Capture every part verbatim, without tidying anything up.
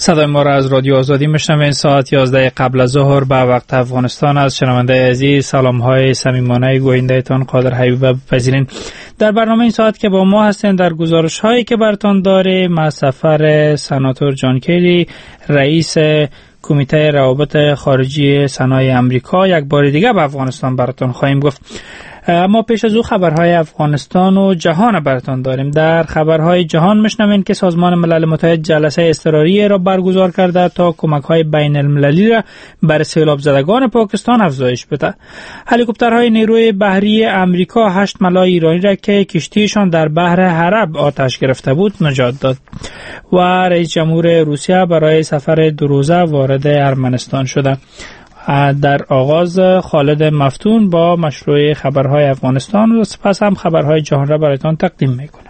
صدای ما را از رادیو آزادی میشنوین. ساعت یازده قبل از ظهر به وقت افغانستان است. شنونده عزیز، سلام های صمیمانه گوینده تان قادر حبیب بپذیرین. در برنامه این ساعت که با ما هستین، در گزارش هایی که براتون داریم از سفر سناتور جان کری، رئیس کمیته روابط خارجی سنای امریکا، یک بار دیگه به افغانستان براتون خواهیم گفت. اما پیش از او خبرهای افغانستان و جهان براتون داریم. در خبرهای جهان میشنوین که سازمان ملل متحد جلسه اضطراری را برگزار کرده تا کمک‌های بین المللی را برای سیلاب زدگان پاکستان افزایش بده. هلیکوپترهای نیروی بحری امریکا هشت ملای ایرانی را که کشتیشان در بحر عرب آتش گرفته بود نجات داد. و رئیس جمهور روسیه برای سفر دو روزه وارد ارمنستان شده. در آغاز خالد مفتون با مشروع خبرهای افغانستان و سپس هم خبرهای جهان را برایتان تقدیم میکنه.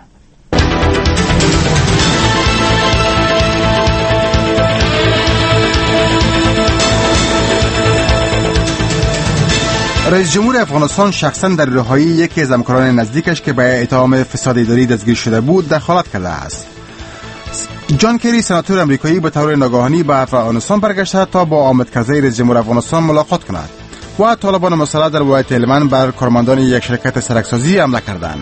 رئیس جمهور افغانستان شخصا در رهایی یکی از همکاران نزدیکش که به اتهام فساد اداری دستگیر شده بود دخالت کرده است. جان کری سناتور امریکایی به طور ناگهانی به افغانستان برگشته تا با حامد کرزی رئیس جمهور افغانستان ملاقات کند و طالبان مسلح در ولایت هلمند بر کارمندان یک شرکت سرکسازی حمله کردند.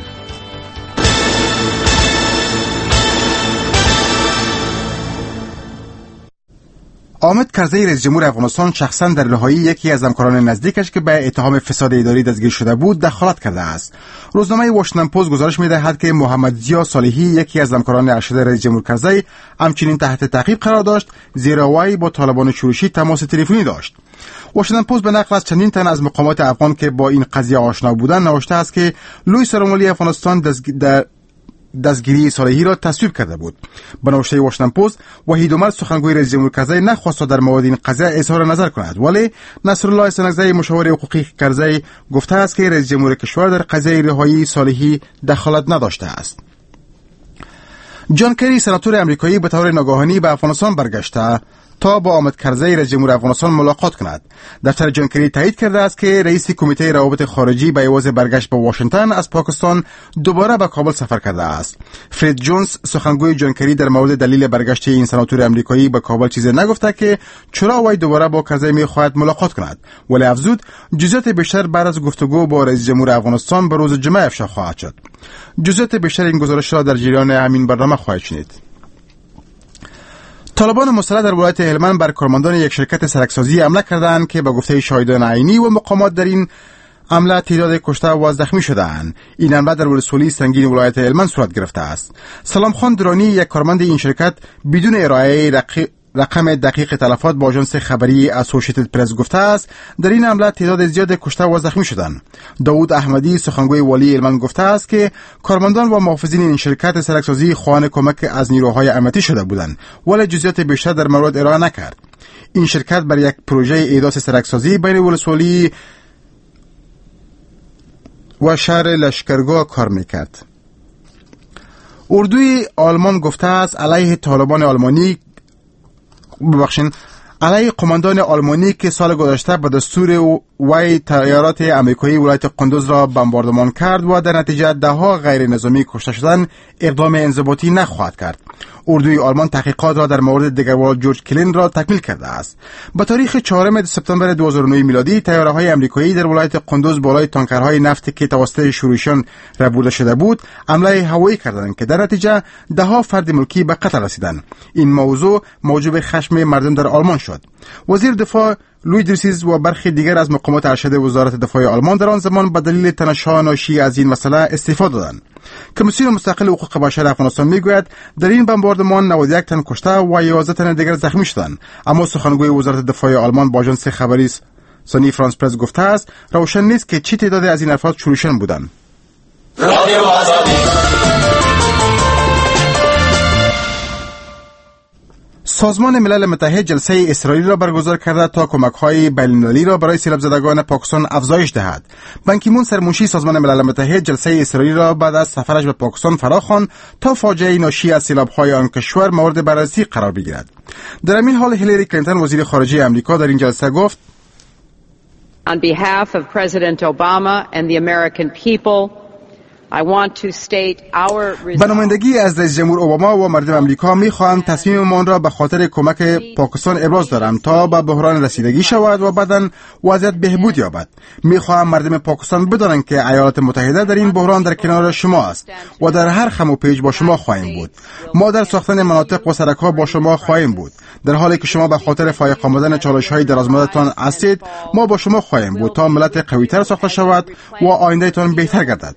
حامد کرزی رئیس جمهور افغانستان شخصا در رهایی یکی از همکاران نزدیکش که به اتهام فساد اداری دستگیر شده بود دخالت کرده است. روزنامه واشنگتن پست گزارش می‌دهد که محمد ضیا صالحی یکی از همکاران ارشد رئیس جمهور کرزی همچنین تحت تعقیب قرار داشت، زیرا وی با طالبان شورشی تماس تلفنی داشت. واشنگتن پست به نقل از چندین تن از مقامات افغان که با این قضیه آشنا بودند نوشته است که لوی سرمالی افغانستان در دستگیری صالحی را تصویب کرده بود. به نوشته واشنگتن پست، وحید عمر سخنگوی رئیس جمهور کرزی نخواست در مورد این قضیه اظهار نظر کند، ولی نصرالله سنگزی مشاور حقوقی کرزی گفته است که رئیس جمهور کشور در قضیه رهایی صالحی دخالت نداشته است. جان کری سناتور امریکایی به طور ناگهانی به افغانستان برگشته تا با حامد کرزی رئیس جمهور افغانستان ملاقات کند. دفتر جان کری تایید کرده است که رئیس کمیته روابط خارجی به عوض برگشت به واشنگتن از پاکستان دوباره به کابل سفر کرده است. فرید جونز سخنگوی جان کری در مورد دلیل برگشت این سناتور امریکایی به کابل چیزی نگفته که چرا وی دوباره با کرزی می‌خواهد ملاقات کند، ولی افزود جزئیات بیشتر بعد از گفتگو با رئیس جمهور افغانستان به روز جمعه افشا خواهد شد. جزئیات بیشتر این گزارش را در جریان همین برنامه خواهید شنید. طالبان مسلح در ولایت هلمند بر کارمندان یک شرکت سرکسازی حمله کردند که به گفته شاهدان عینی و مقامات در این حمله تعداد کشته و زخمی شدند. این حمله در ولسوالی سنگین ولایت هلمند صورت گرفته است. سلام خان درانی، یک کارمند این شرکت، بدون ارائه رقی رقم دقیق تلفات با آژانس خبری اسوسییتد پرس گفته است در این حمله تعداد زیاد کشته و زخمی شدند. داوود احمدی سخنگوی والی هلمند گفته است که کارمندان و محافظین این شرکت سرکسازی خواهان کمک از نیروهای امنیتی شده بودند، ولی جزئیات بیشتر در مورد ارائه نکرد. این شرکت بر یک پروژه ایداس سرکسازی بین ولسوالی و شهر لشکرگاه کار میکرد. اردوی آلمان گفته است علیه طالبان آلمانی ببخشین علیه قماندان آلمانی که سال گذشته به دستور وی طیارات امریکایی ولایت قندوز را بمباردمان کرد و در نتیجه ده ها غیر نظامی کشته شدند اقدام انضباطی نخواهد کرد. اردوی آلمان تحقیقات را در مورد دگروال جورج کلین را تکمیل کرده است. به تاریخ چهارم سپتامبر دو هزار و نه میلادی طیاره‌های آمریکایی در ولایت قندوز بالای تانکرهای نفت که توسط شورشیان را برده شده بود حمله هوایی کردند که در نتیجه ده ها فرد ملکی به قتل رسیدند. این موضوع موجب خشم مردم در آلمان شد. وزیر دفاع لوی درسیز و برخی دیگر از مقامات ارشد وزارت دفاع آلمان در آن زمان به دلیل تنش‌ها ناشی از این مسئله استعفا دادند. کمیسیون مستقل حقوق بشر افغانستان میگوید در این بمباردمان نود و یک تن کشته و یازده تن دیگر زخمی شدند، اما سخنگوی وزارت دفاع آلمان با آژانس خبری سانی فرانس پرس گفته است روشن نیست که چه تعدادی از این افراد شورشیان بودند. رادیو آزادی. سازمان ملل متحد جلسه اضطراری را برگزار کرده تا کمک‌های بین‌المللی را برای سیلاب زدگان پاکستان افزایش دهد. بان کی مون سرمنشی سازمان ملل متحد جلسه اضطراری را بعد از سفرش به پاکستان فراخواند تا فاجعه ناشی از سیلاب‌های آن کشور مورد بررسی قرار بگیرد. در همین حال هیلاری کلینتون وزیر خارجه آمریکا در این جلسه گفت: On behalf of President Obama and the American people, به نمایندگی از رئیس جمهور اوباما و مردم امریکا میخواهم تصمیممان را به خاطر کمک پاکستان ابراز دارم تا به بحران رسیدگی شود و بعداً وضعیت بهبود یابد. میخواهم مردم پاکستان بدانند که ایالات متحده در این بحران در کنار شما است و در هر خم و پیچ با شما خواهیم بود. ما در ساختن مناطق و سرک‌ها با شما خواهیم بود. در حالی که شما به خاطر فائق آمدن چالش‌های درازمدتان هستید، ما با شما خواهیم بود تا ملت قوی‌تر ساخته شود و آینده‌تان بهتر گردد.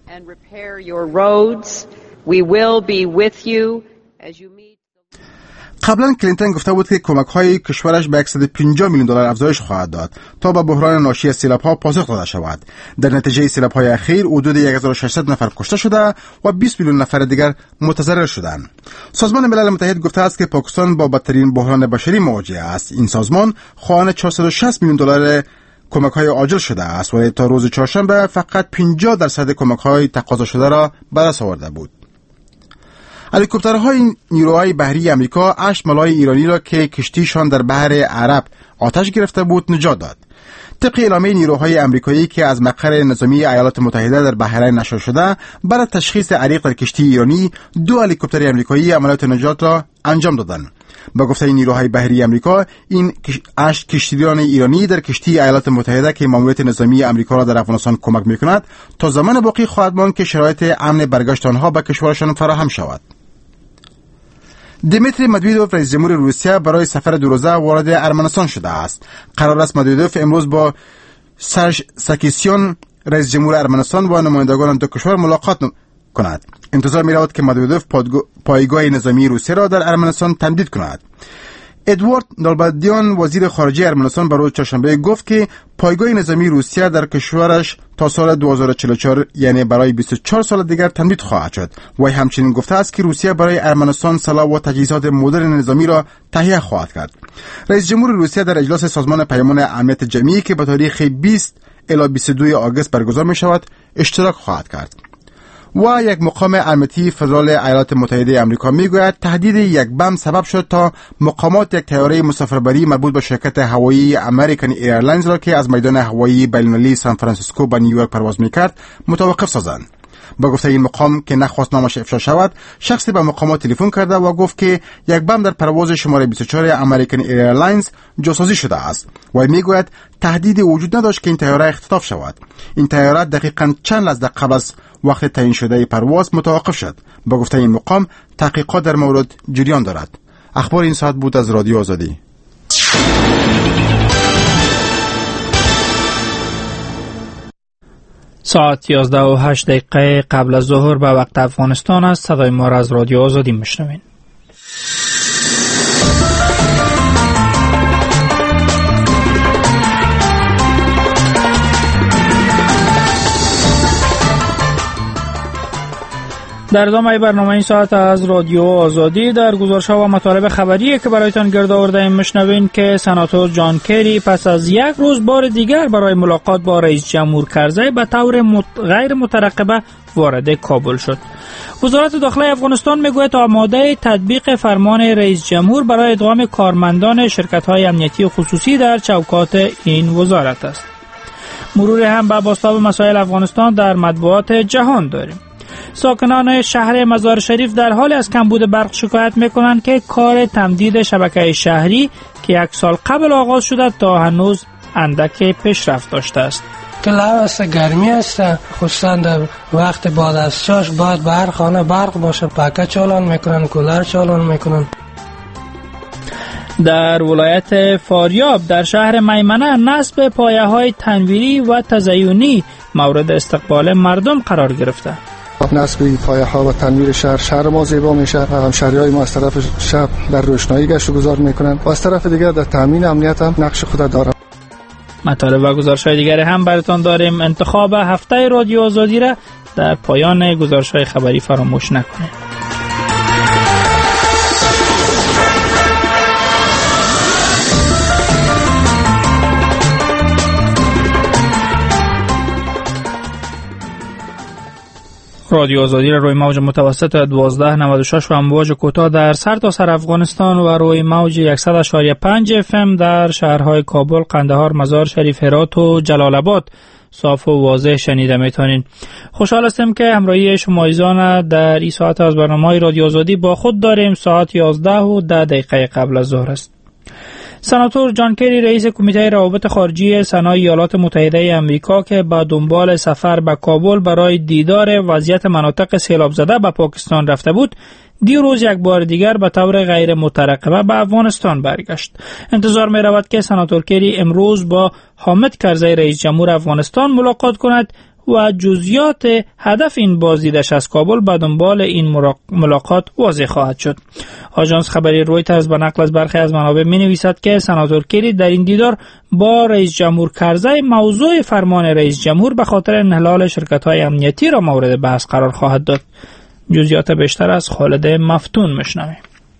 قبلا کلینتون گفته بود که کمک‌های کشورش به صد و پنجاه میلیون دلار افزایش خواهد داد تا به بحران ناشی از سیلاب‌ها پاسخ داده شود. در نتیجه سیلاب‌های اخیر حدود هزار و ششصد نفر کشته شده و بیست میلیون نفر دیگر متضرر شدند. سازمان ملل متحد گفته است که پاکستان با بدترین بحران بشری مواجه است. این سازمان خواهان چهارصد و شصت میلیون دلار کمک‌های عاجل شده است و تا روز چهارشنبه فقط پنجاه درصد کمک‌های تقاضا شده را به دست آورده بود. هلیکوپترهای نیروهای بحری امریکا هشت ملای ایرانی را که کشتیشان در بحر عرب آتش گرفته بود نجات داد. طبق اعلامیه نیروهای امریکایی که از مقر نظامی ایالات متحده در بحرین نشر شده، برای تشخیص عریق در کشتی ایرانی دو هلیکوپتر امریکایی عملیات نجات را انجام دادند. با گفته نیروهای بحری امریکا، این هشت کشتیران ایرانی در کشتی ایالات متحده که ماموریت نظامی امریکا را در افغانستان کمک می‌کند تا زمان باقی خواهد ماند که شرایط امن برگشت آنها به کشورشان فراهم شود. دیمیتری مدویدوف رئیس جمهور روسیه برای سفر دو روزه وارد ارمنستان شده است. قرار است مدویدوف امروز با سرژ ساکیسیان رئیس جمهور ارمنستان و نمایندگان دو کشور ملاقات کند. انتظار می رود که مدویدوف پایگاه نظامی روسیه را در ارمنستان تمدید کند. ادوارد نالبندیان وزیر خارجه ارمنستان برای چهارشنبه گفت که پایگاه نظامی روسیه در کشورش تا سال دو هزار و چهل و چهار یعنی برای بیست و چهار سال دیگر تمدید خواهد شد. و همچنین گفته است که روسیه برای ارمنستان سلاح و تجهیزات مدرن نظامی را تهیه خواهد کرد. رئیس جمهور روسیه در اجلاس سازمان پیمان امنیت جمعی که به تاریخ بیست الی بیست و دو آگوست برگزار می شود اشتراک خواهد کرد. و یک مقام امنیتی فدرال ایالات متحده آمریکا میگوید تهدید یک بم سبب شد تا مقامات یک طیاره مسافربری مربوط به شرکت هوایی امریکن ایرلاینز را که از میدان هوایی بین‌المللی سان فرانسیسکو به نیویورک پرواز میکرد متوقف سازند. با گفته این مقام که نخواست نامش افشا شود، شخصی به مقامات تلفن کرده و گفت که یک بم در پرواز شماره بیست و چهار امریکن ایرلاینز جاسازی شده است و میگوید تهدید وجود نداشت که این طیاره اختطاف شود. این طیاره دقیقاً چند لحظه قبل از وقت تعیین شده پرواز متوقف شد. با گفته این مقام تحقیقات در مورد جریان دارد. اخبار این ساعت بود از رادیو آزادی. ساعت یازده و هشت دقیقه قبل از ظهر به وقت افغانستان است. صدای ما را از رادیو آزادی میشنوین. در ادامه برنامه این ساعت از رادیو آزادی در گزارش‌ها و مطالب خبری که برایتان گرد آورده‌ایم میشنوین که سناتور جان کری پس از یک روز بار دیگر برای ملاقات با رئیس جمهور کرزی به طور مت... غیر مترقبه وارد کابل شد. وزارت داخلی افغانستان میگوید آماده تطبیق فرمان رئیس جمهور برای ادغام کارمندان شرکت‌های امنیتی خصوصی در چوکات این وزارت است. مرور هم به بازتاب مسائل افغانستان در مطبوعات جهان داریم. ساکنان شهر مزار شریف در حال از کمبود برق شکایت میکنند که کار تمدید شبکه شهری که یک سال قبل آغاز شده تا هنوز اندک پیشرفت داشته است. کلاو است، گرمی است، خصوصا در وقت بعد از شاش باید به هر خانه برق باشه. پاکه چالان میکنن، کولر چالان میکنن. در ولایت فاریاب در شهر میمنه نصب پایه‌های تنویری و تزئینی مورد استقبال مردم قرار گرفته. نصب این پایه ها و تنویر شهر شهر ما زیبا میشه. همشهری های ما از طرف شب در روشنایی گشت و گذار میکنن و از طرف دیگر در تامین امنیت هم نقش خود داره. مطالب و گزارش های دیگر هم براتون داریم. انتخاب هفته رادیو آزادی را در پایان گزارش های خبری فراموش نکنید. رادیو آزادی را روی موج متوسط دوازده نود و شش و امواج کوتاه در سرتاسر افغانستان و روی موج صد و پنج اف ام در شهرهای کابل، قندهار، مزار شریف، هرات و جلال آباد صاف و واضح شنیده میتونین. خوشحال هستم که همراهی شما عزیزان در این ساعت از برنامه رادیو آزادی با خود داریم. ساعت یازده و ده دقیقه قبل از ظهر است. سناتور جان کری رئیس کمیته روابط خارجی سنا ایالات متحده آمریکا که با دنبال سفر به کابل برای دیدار وضعیت مناطق سیلاب زده به پاکستان رفته بود، دیروز یک بار دیگر به طور غیر مترقبه به افغانستان برگشت. انتظار می رود که سناتور کری امروز با حامد کرزی رئیس جمهور افغانستان ملاقات کند و جزئیات هدف این بازدیدش از کابل به دنبال این ملاقات واضح خواهد شد. آژانس خبری رویترز به نقل از برخی از منابع می نویسد که سناتور کری در این دیدار با رئیس جمهور کرزی موضوع فرمان رئیس جمهور به خاطر انحلال شرکت‌های امنیتی را مورد بحث قرار خواهد داد. جزئیات بیشتر از خالد مفتون میشنویم.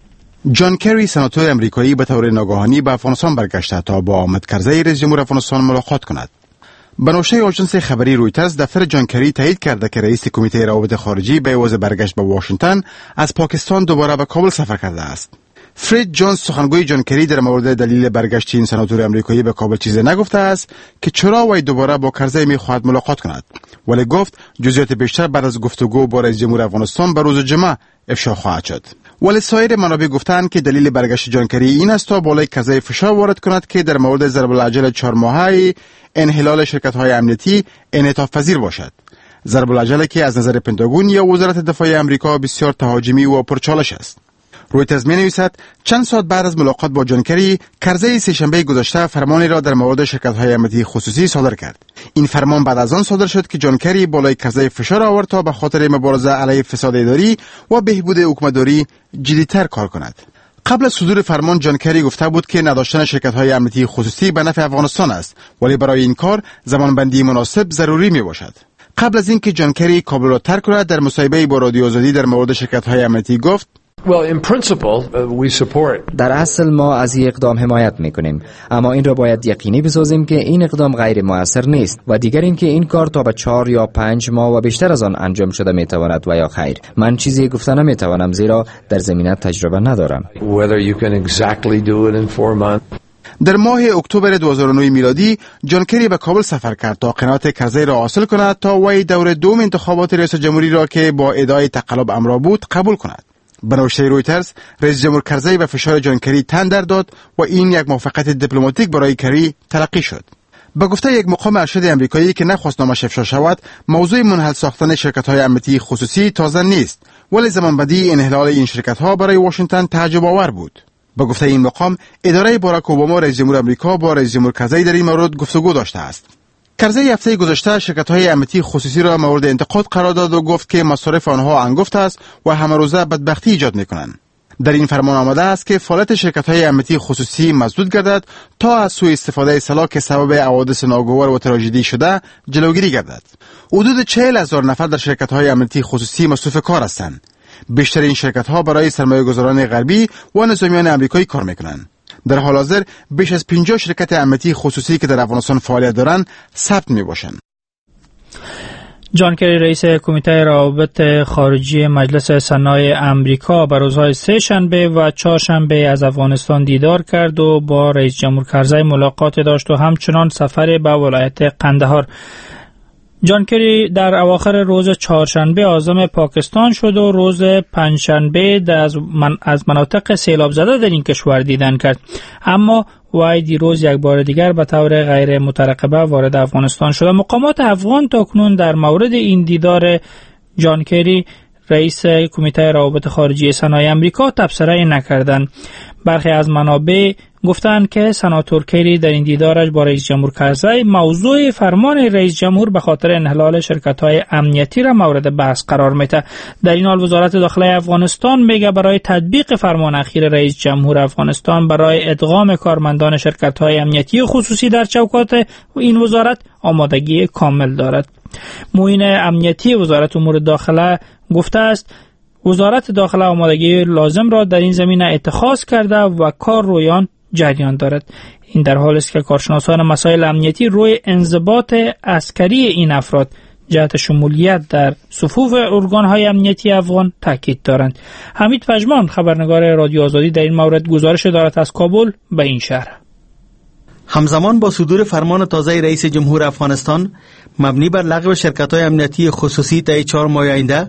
جان کری سناتور امریکایی به طور ناگهانی به افغانستان برگشته تا با حامد کرزی رئیس جمهور افغانستان ملاقات کند. به نوشته آژانس خبری رویترز، دفتر جان کری تایید کرده که رئیس کمیته روابط خارجی به عوض برگشت به واشنگتن از پاکستان دوباره به کابل سفر کرده است. فرید جونز سخنگوی جان کری در مورد دلیل برگشت این سناتور امریکایی به کابل چیزی نگفته است که چرا وی دوباره با کرزی می‌خواهد ملاقات کند، ولی گفت جزئیات بیشتر بعد از گفتگو با رئیس جمهور افغانستان به روز جمعه افشا خواهد شد. ولی سایر منابع گفتند که دلیل برگشت جان کری این است تا بالای کرزی فشار وارد کند که در مورد ضرب العجل چهار ماهه انحلال شرکت‌های امنیتی انعطاف پذیر باشد. ضرب العجل که از نظر پنتاگون یا وزارت دفاع آمریکا بسیار تهاجمی و پرچالش است. رویترز می‌نویسد چند ساعت بعد از ملاقات با جان کری، کرزی سه‌شنبه گذشته فرمانی را در مورد شرکت‌های امنیتی خصوصی صادر کرد. این فرمان بعد از آن صادر شد که جان کری بالای کرزی فشار آورد تا به خاطر مبارزه علیه فساد اداری و بهبود حکومتداری جدی‌تر کار کند. قبل از صدور فرمان جان کری گفته بود که نداشتن شرکت‌های امنیتی خصوصی به نفع افغانستان است، ولی برای این کار زمانبندی مناسب ضروری میباشد. قبل از اینکه جان کری کابل را ترک کند، در مصاحبه‌ای با رادیو آزادی در مورد شرکت‌های امنیتی گفت: Well, in principle, uh, we support. در اصل ما از این اقدام حمایت میکنیم، اما این را باید یقینی بسازیم که این اقدام غیر مؤثر نیست و دیگر اینکه این کار تا به چهار یا پنج ماه و بیشتر از آن انجام شده میتواند و یا خیر. من چیزی گفته نمیتوانم زیرا در زمینه تجربه ندارم. Whether you can exactly do it in four months. در ماه اکتبر دو هزار و نه میلادی جان کری به کابل سفر کرد تا قناعت کرزی را حاصل کند تا وی دور دوم انتخابات ریاست جمهوری را که با ادعای تقلب امر بود قبول کند. به نوشته رویترز، رئیس جمهور کرزی به فشار جان کری تن در داد و این یک موافقت دیپلماتیک برای کری تلقی شد. به گفته یک مقام ارشد آمریکایی که نخواست نامش افشا شود، موضوع منحل ساختن شرکت‌های امنیتی خصوصی تازه نیست، ولی زمانبندی انحلال این شرکت‌ها برای واشنگتن تعجب آور بود. به گفته این مقام، اداره باراک اوباما رئیس جمهور آمریکا با رئیس جمهور کرزی در این مورد گفتگو داشته است. کرزی هفته گذشته شرکت‌های امنیتی خصوصی را مورد انتقاد قرار داد و گفت که مصارف آنها انگفت است و همه روزه بدبختی ایجاد می‌کنند. در این فرمان آمده است که فعالیت شرکت‌های امنیتی خصوصی مسدود گردد تا از سوء استفاده سلاح که سبب حوادث ناگوار و تراژدی شده جلوگیری گردد. حدود چهل هزار نفر در شرکت‌های امنیتی خصوصی مصروف کار هستند. بیشتر این شرکت‌ها برای سرمایه‌گذاران غربی و نظامیان آمریکایی کار می‌کنند. در حال حاضر بیش از پنجاه شرکت امنیتی خصوصی که در افغانستان فعالیت دارند ثبت می‌باشند. جان کری رئیس کمیته روابط خارجی مجلس سنای آمریکا بر روزهای سه شنبه و چهارشنبه از افغانستان دیدار کرد و با رئیس جمهور کرزی ملاقات داشت و همچنان سفر به ولایت قندهار. جان کری در اواخر روز چهارشنبه عازم پاکستان شد و روز پنجشنبه از, من از مناطق سیلاب زده در این کشور دیدن کرد، اما وی دیروز یک بار دیگر به طور غیر مترقبه وارد افغانستان شد. مقامات افغان تاکنون در مورد این دیدار جان کری رئیس کمیته روابط خارجی سنای آمریکا تبصره نکردند. برخی از منابع گفتند که سناتور کری در این دیدارش با رئیس جمهور کرزی موضوع فرمان رئیس جمهور به خاطر انحلال شرکت‌های امنیتی را مورد بحث قرار میده. در این حال وزارت داخلی افغانستان میگه برای تطبیق فرمان اخیر رئیس جمهور افغانستان برای ادغام کارمندان شرکت‌های امنیتی خصوصی در چوکات این وزارت آمادگی کامل دارد. معین امنیتی وزارت امور داخله گفته است وزارت داخله آمادگی لازم را در این زمینه اتخاذ کرده و کار رویان جریان دارد. این در حالی است که کارشناسان مسائل امنیتی روی انضباط عسکری این افراد جهت شمولیت در صفوف ارگان‌های امنیتی افغان تاکید دارند. حمید پژمان خبرنگار رادیو آزادی در این مورد گزارش دارد از کابل به این شهر. همزمان با صدور فرمان تازه رئیس جمهور افغانستان مبنی بر لغو شرکت‌های امنیتی خصوصی طی چهار ماه آینده،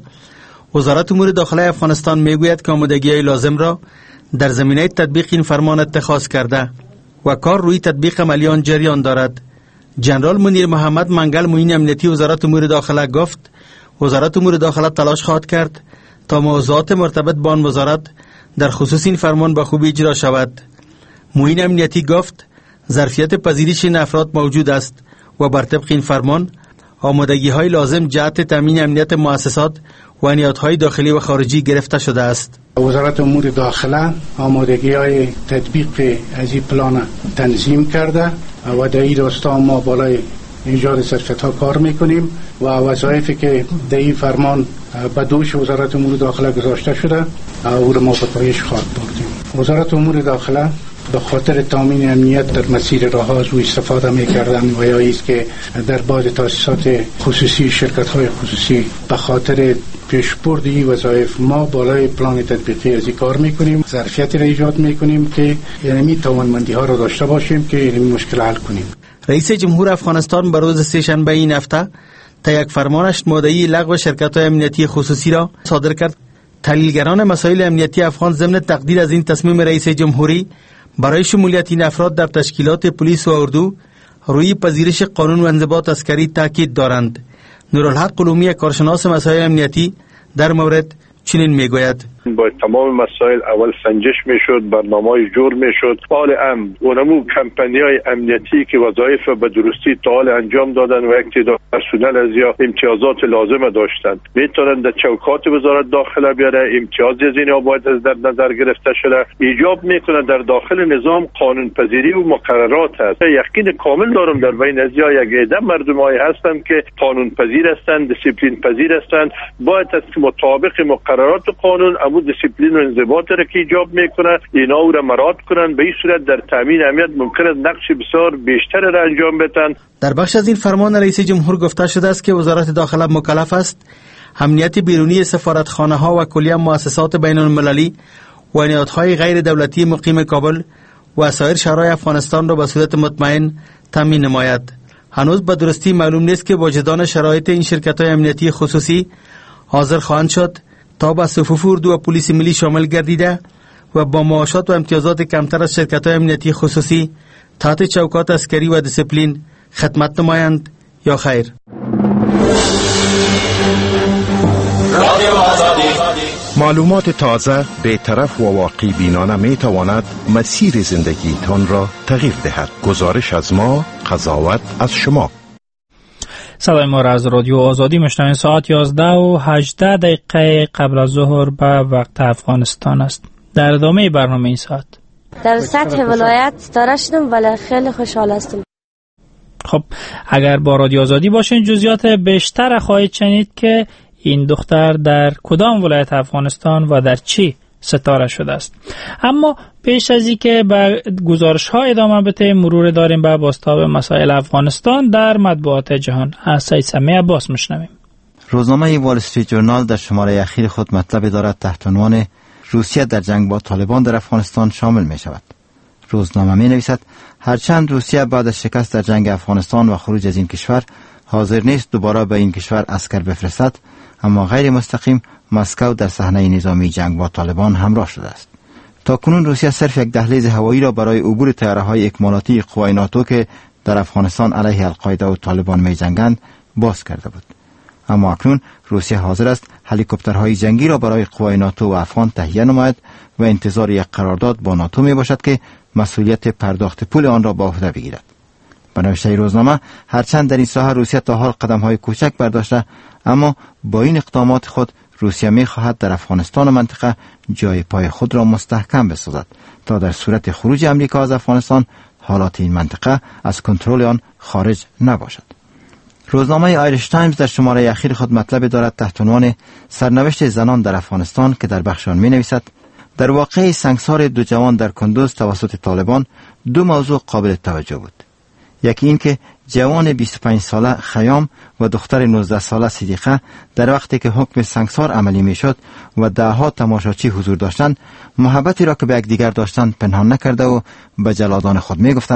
وزارت امور داخله افغانستان میگوید که آمادگی‌های لازم را در زمینه تطبیق این فرمان اتخاذ کرده و کار روی تطبیق عملی آن جریان دارد. جنرال منیر محمد منگل معین امنیتی وزارت امور داخله گفت وزارت امور داخله تلاش خواهد کرد تا موضوعات مرتبط با آن وزارت در خصوص این فرمان به خوبی اجرا شود. معین امنیتی گفت ظرفیت پذیرش این افراد موجود است و بر طبق این فرمان آمادگی‌های لازم جهت تامین امنیت مؤسسات و نهادهای داخلی و خارجی گرفته شده است. وزارت امور داخله آمادگی‌های تطبیق از این پلان تنظیم کرده و در این راستا ما بالای ایجاد ظرفیت‌ها کار میکنیم و وظایفی که در این فرمان به دوش وزارت امور داخله گذاشته شده او را ما به پایش خواهد بردیم. وزارت امور داخله به خاطر تامین امنیت در مسیر راه روی استفاده می‌کردن و یا ایست که در بعض تاسیسات خصوصی شرکت‌های خصوصی به خاطر پیشبرد این وظایف ما بالای پلان تطبیقی از این کار می‌کنیم، ظرفیتی را ایجاد می‌کنیم که یعنی توانمندی‌ها را داشته باشیم که این مشکل حل کنیم. رئیس جمهور افغانستان بر روز سه‌شنبه این هفته تا یک فرمانش ماده‌ای لغو شرکت‌های امنیتی خصوصی را صادر کرد. تحلیلگران مسائل امنیتی افغان ضمن تقدیر از این تصمیم رئیس جمهوری برای شمولیت این افراد در تشکیلات پلیس و اردو روی پذیرش قانون و انضباط عسکری تاکید دارند. نورالحق قلومی کارشناس مسائل امنیتی در مورد چنین میگوید: با تمام مسائل اول سنجش میشد، برنامه‌ای جور میشد، حال امن اونمو کمپانی‌های امنیتی که وظایف به درستی تا حال انجام دادن و یک تعداد پرسنل از یا امتیازات لازم داشتند میتونن در چوکات وزارت داخله بیاره. امتیازی از اینا باید از در نظر گرفته شده. ایجاب میکنه در داخل نظام قانون پذیری و مقررات هست. یقین کامل دارم در بین از یا یک عده مردمایی هستند که قانون پذیر هستند، دیسیپلین پذیر هستند، باید از مطابق مقررات قانون امو دیسیپلین و انضباط را که ایجاب میکنه اینا او را مراعات کنن. به این صورت در تامین امنیت ممکن است نقش بسیار بیشتر را انجام بدن. در بخش از این فرمان رئیس جمهور گفته شده است که وزارت داخله مکلف است امنیت بیرونی سفارتخانه ها و کلیه مؤسسات بین المللی و نهادهای غیر دولتی مقیم کابل و سایر شهرهای افغانستان را به صورت مطمئن تامین نماید. هنوز به درستی معلوم نیست که واجدان شرایط این شرکت‌های امنیتی خصوصی حاضر خواهند شد تا به صفوف اردو و پلیس ملی شامل گردیده و با معاشات و امتیازات کمتر از شرکت‌های امنیتی خصوصی تحت چوکات عسکری و دیسیپلین خدمت نمایند یا خیر. معلومات تازه، بی‌طرف و واقعی بینانه می تواند مسیر زندگی تان را تغییر دهد. گزارش از ما، قضاوت از شما. صدای ما را از رادیو آزادی میشنوید. ساعت یازده و هجده دقیقه قبل از ظهر به وقت افغانستان است. در ادامه برنامه این ساعت در سطح ولایت ستاره شدم ولی خیلی خوشحال هستم. خب اگر با رادیو آزادی باشین جزئیات بیشتر خواهید شنید که این دختر در کدام ولایت افغانستان و در چی ستاره شده است. اما پیش از اینکه به گزارش ها ادامه بدیم مرور داریم به بازتاب مسائل افغانستان در مطبوعات جهان. از سید سمیع عباس میشنویم. روزنامه وال استریت جورنال در شماره اخیر خود مطلب دارد تحت عنوان روسیه در جنگ با طالبان در افغانستان شامل می شود. روزنامه می نویسد هرچند روسیه بعد از شکست در جنگ افغانستان و خروج از این کشور حاضر نیست دوباره به این کشور عسکر بفرستد، اما غیر مستقیم مسکو در صحنه نظامی جنگ با طالبان همراه شده است. تاکنون روسیه صرف یک دهلیز هوایی را برای عبور طیاره‌های اکمالاتی قوای ناتو که در افغانستان علیه القاعده و طالبان می جنگند باز کرده بود. اما اکنون روسیه حاضر است هلیکوپترهای جنگی را برای قوای ناتو و افغان تهیه نماید و انتظار یک قرارداد با ناتو می باشد که مسئولیت پرداخت پول آن را به عهده بگیرد. به نوشته روزنامه هرچند در این ساحه روسیه تا حال قدم‌های کوچک برداشته، اما با این اقدامات خود روسیه می خواهد در افغانستان و منطقه جای پای خود را مستحکم بسازد تا در صورت خروج امریکا از افغانستان حالات این منطقه از کنترل آن خارج نباشد. روزنامه آیریش تایمز در شماره اخیر خود مطلب دارد تحت عنوان سرنوشت زنان در افغانستان که در بخش آن می نویسد در واقع سنگسار دو جوان در کندوز توسط طالبان دو موضوع قابل توجه بود. یکی این که جوان بیست و پنج ساله خیام و دختر نوزده ساله صدیقه در وقتی که حکم سنگسار عملی می شد و دهها تماشاچی حضور داشتند محبتی را که به یکدیگر داشتند پنهان نکرده و به جلادان خود می گفتند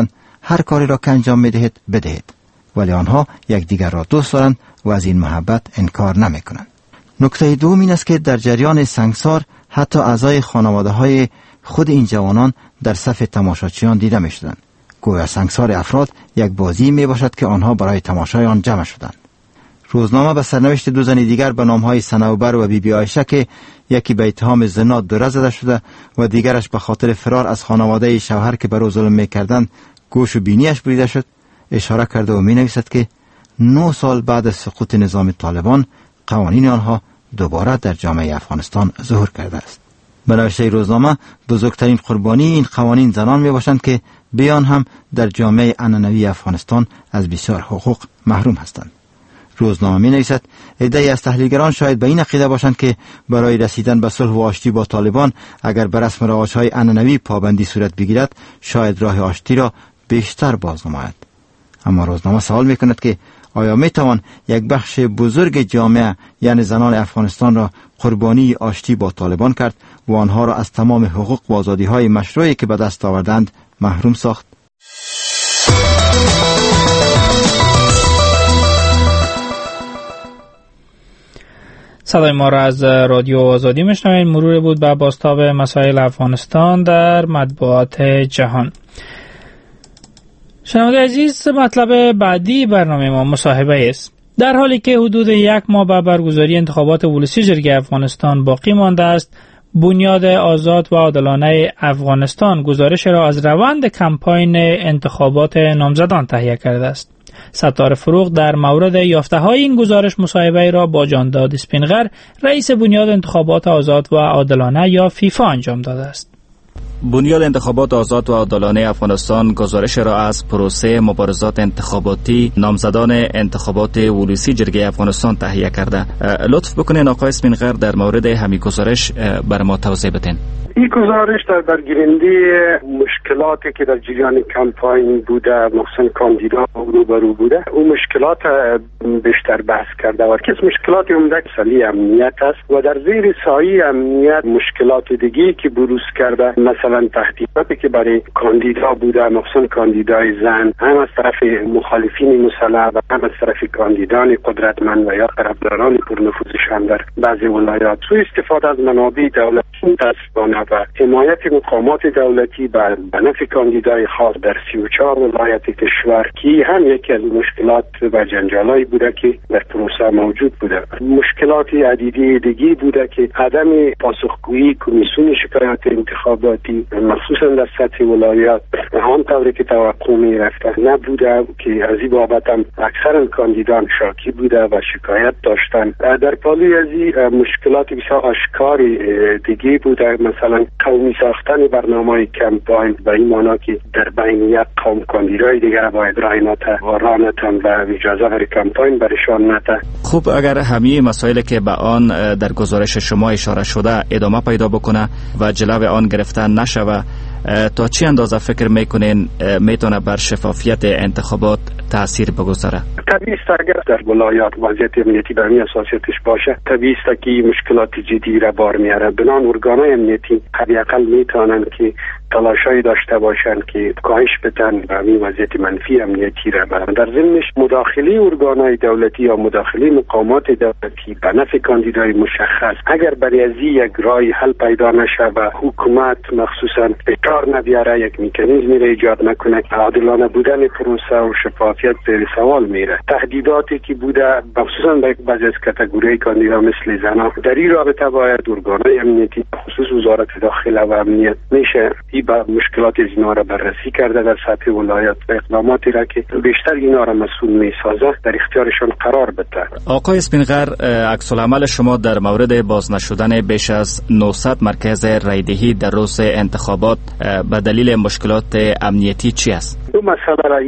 هر کاری را که انجام می دهید بدهید، ولی آنها یکدیگر را دوست دارند و از این محبت انکار نمی کنند. نکته دوم این است که در جریان سنگسار حتی اعضای خانواده های خود این جوانان در صف تماشاچیان دیده می شدند. گویا سنگسار افراد یک بازی می باشد که آنها برای تماشای آن جمع شدند. روزنامه به سرنوشت دو زن دیگر به نامهای صنوبر و بی بی عایشه که یکی به اتهام زنا دوره زده شده و دیگرش به خاطر فرار از خانواده شوهر که بر او ظلم می‌کردند گوش و بینیش بریده شد اشاره کرده و می‌نویسد که نه سال بعد از سقوط نظام طالبان قوانین آنها دوباره در جامعه افغانستان ظهور کرده است. به نوشته روزنامه بزرگترین قربانی این قوانین زنان میباشند که بیان هم در جامعه عنعنوی افغانستان از بسیار حقوق محروم هستند. روزنامه می نویسد عده‌ای از تحلیلگران شاید به این عقیده باشند که برای رسیدن به صلح و آشتی با طالبان اگر بر رسم و رواج‌های عنعنوی پابندی صورت بگیرد شاید راه آشتی را بیشتر باز نماید. اما روزنامه سوال می کند که آیا می توان یک بخش بزرگ جامعه یعنی زنان افغانستان را قربانی آشتی با طالبان کرد و آنها را از تمام حقوق و آزادی‌های مشروعی که به دست آوردند محروم ساخت؟ صدای ما را از رادیو آزادی میشنوید. مرور بود به بازتاب مسائل افغانستان در مطبوعات جهان. شنونده عزیز، مطلب بعدی برنامه ما مصاحبه است. در حالی که حدود یک ماه به برگزاری انتخابات ولسی جرگه افغانستان باقی مانده است، بنیاد آزاد و عادلانه افغانستان گزارش را از روند کمپاین انتخابات نامزدان تهیه کرده است. ستار فروغ در مورد یافته‌های این گزارش مصاحبه را با جانداد اسپینغر، رئیس بنیاد انتخابات آزاد و عادلانه یا فیفا انجام داده است. بنیاد انتخابات آزاد و عادلانه افغانستان گزارش را از پروسه مبارزات انتخاباتی نامزدان انتخابات ولسی جرگه افغانستان تهیه کرده. لطف بکنین آقای اسپینغر در مورد همین گزارش بر ما توضیح بدین. این گزارش در برگیرنده مشکلاتی که در جریان کمپاین بوده، مخصوصا کاندیدا روبرو بوده، اون مشکلات بیشتر بحث کرده و کس مشکلات عمده سالی امنیت است و در زیر سایه امنیت مشکلات دیگه که بروز کرده، مثلا تهدیداتی که برای کاندیدا بوده، مخصوصا کاندیدای زن، هم از طرف مخالفین مسلح و هم از طرف کاندیدان قدرتمند و یا طرفداران پرنفوذشان در بعضی ولایات، سوء استفاده از منابع دولتی متاسفانه و حمایت مقامات دولتی بر نفع کاندیدای خاص در سی و چهار ولایت کشور که هم یکی از مشکلات و جنجالایی بوده که در پروسه موجود بوده. مشکلات عدیده دیگی بوده که عدم پاسخگویی کمیسیون شکایات انتخاباتی مخصوصا در سطح ولایات آن طوری که توقع می رفته نبوده که از این بابت هم اکثر کاندیدان شاکی بوده و شکایت داشتن. در پالوی از این مشکلات بسیار آشکار دیگی بوده، مثلا قومی ساختن برنامه کمپاین به این معنا که در بین یک قوم کاندیدای دیگر باید رای نته و رانتن و اجازه برای کمپاین برشان نته. خوب، اگر همه مسائلی که به آن در گزارش شما اشاره شده ادامه پیدا بکنه و جلو آن گرفتن نشوه، تا چی اندازه فکر میکنین میتونه بر شفافیت انتخابات تاثیر بگذاره؟ طبیعی است اگر در ولایات وضعیت امنیتی به همین اساسیتش باشه، طبیعی است که مشکلات جدی را بار میاره. بنان ارگانهای امنیتی حداقل میتونن که تلاشایی داشته باشن که کاهش بدن به همین وضعیت منفی امنیتی را برن. در ضمنش مداخله ارگانهای دولتی یا مداخله مقامات دولتی به نفع کاندیدای مشخص اگر برای از یک راه حل پیدا نشه و حکومت مخصوصا به کار نبیاره، یک مکانیزمی را ایجاد نکنه، عادلانه بودن پروسه و شفافیت زیر سوال میره. تهدیداتی که بوده مخصوصا به بعضی از کاتگوری کاندیدا مثل زنان، در این رابطه باید ارگانهای امنیتی خصوص وزارت داخله و امنیت میشه این با مشکلات از اینا را بررسی کرده در سطح ولایت و اقداماتی را که بیشتر اینا را مسئول میسازه در اختیارشان قرار بده. آقای اسپینغر، عکس العمل شما در مورد باز نشدن بیش از نهصد مرکز رایدهی در روز انتخابات به دلیل مشکلات امنیتی چی است؟ دو مسئله را این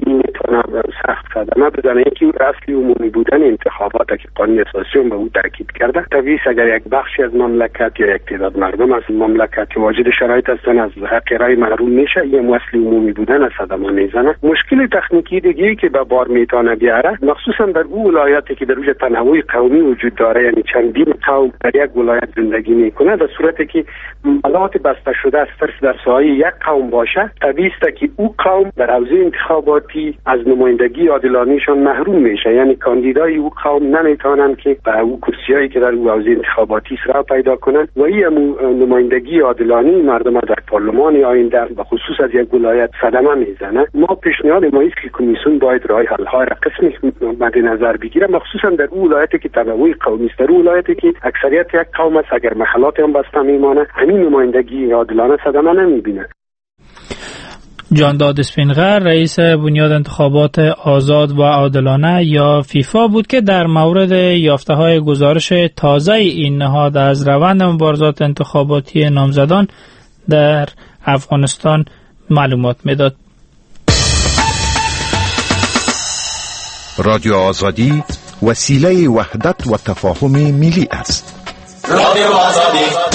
کنه سخت کرده. نه بزنه اینکه او اصلی عمومی بودن انتخابات که قانون اساسی هم به او تاکید کرده. طبیعی اگر یک بخشی از مملکت یا یک تعداد مردم از مملکت که واجد شرایط هستن از حق رای محروم میشه، این اصلی عمومی بودن از صدمه میزنه. مشکل تکنیکی دیگه که به بار میتونه بیاره، مخصوصا در اون ولایاتی که در روی تنوع قومی وجود داره، یعنی چندین قوم در یک ولایت زندگی میکنه، در صورتی که ملات بسته شده است صرف در سایه یک قوم باشه، طبیعی است که او قوم در حوزه انتخاباتی از نمایندگی عادلانه‌شان محروم میشه. یعنی کاندیدای او قوم نمیتونن که به او کرسیایی که در او حوزه انتخاباتی سر پیدا کنن و این نمایندگی عادلانه مردم در پارلمان آینده به خصوص از یک ولایت صدمه میزنه. ما پیشنهاد ما است که کمیسیون باید راه حل های را قسمی مد نظر بگیره، مخصوصا در اون ولایتی که تنوع قومی است. در اون ولایتی که اکثریت یک قوم است، اگر محلات هم بسته میمانه، همین نمایندگی عادلانه صدمه نمیبینه. جانداد اسپینغر رئیس بنیاد انتخابات آزاد و عادلانه یا فیفا بود که در مورد یافته‌های گزارش تازه این نهاد از روند مبارزات انتخاباتی نامزدان در افغانستان معلومات میداد. رادیو آزادی وسیله وحدت و تفاهم ملی است. رادیو آزادی.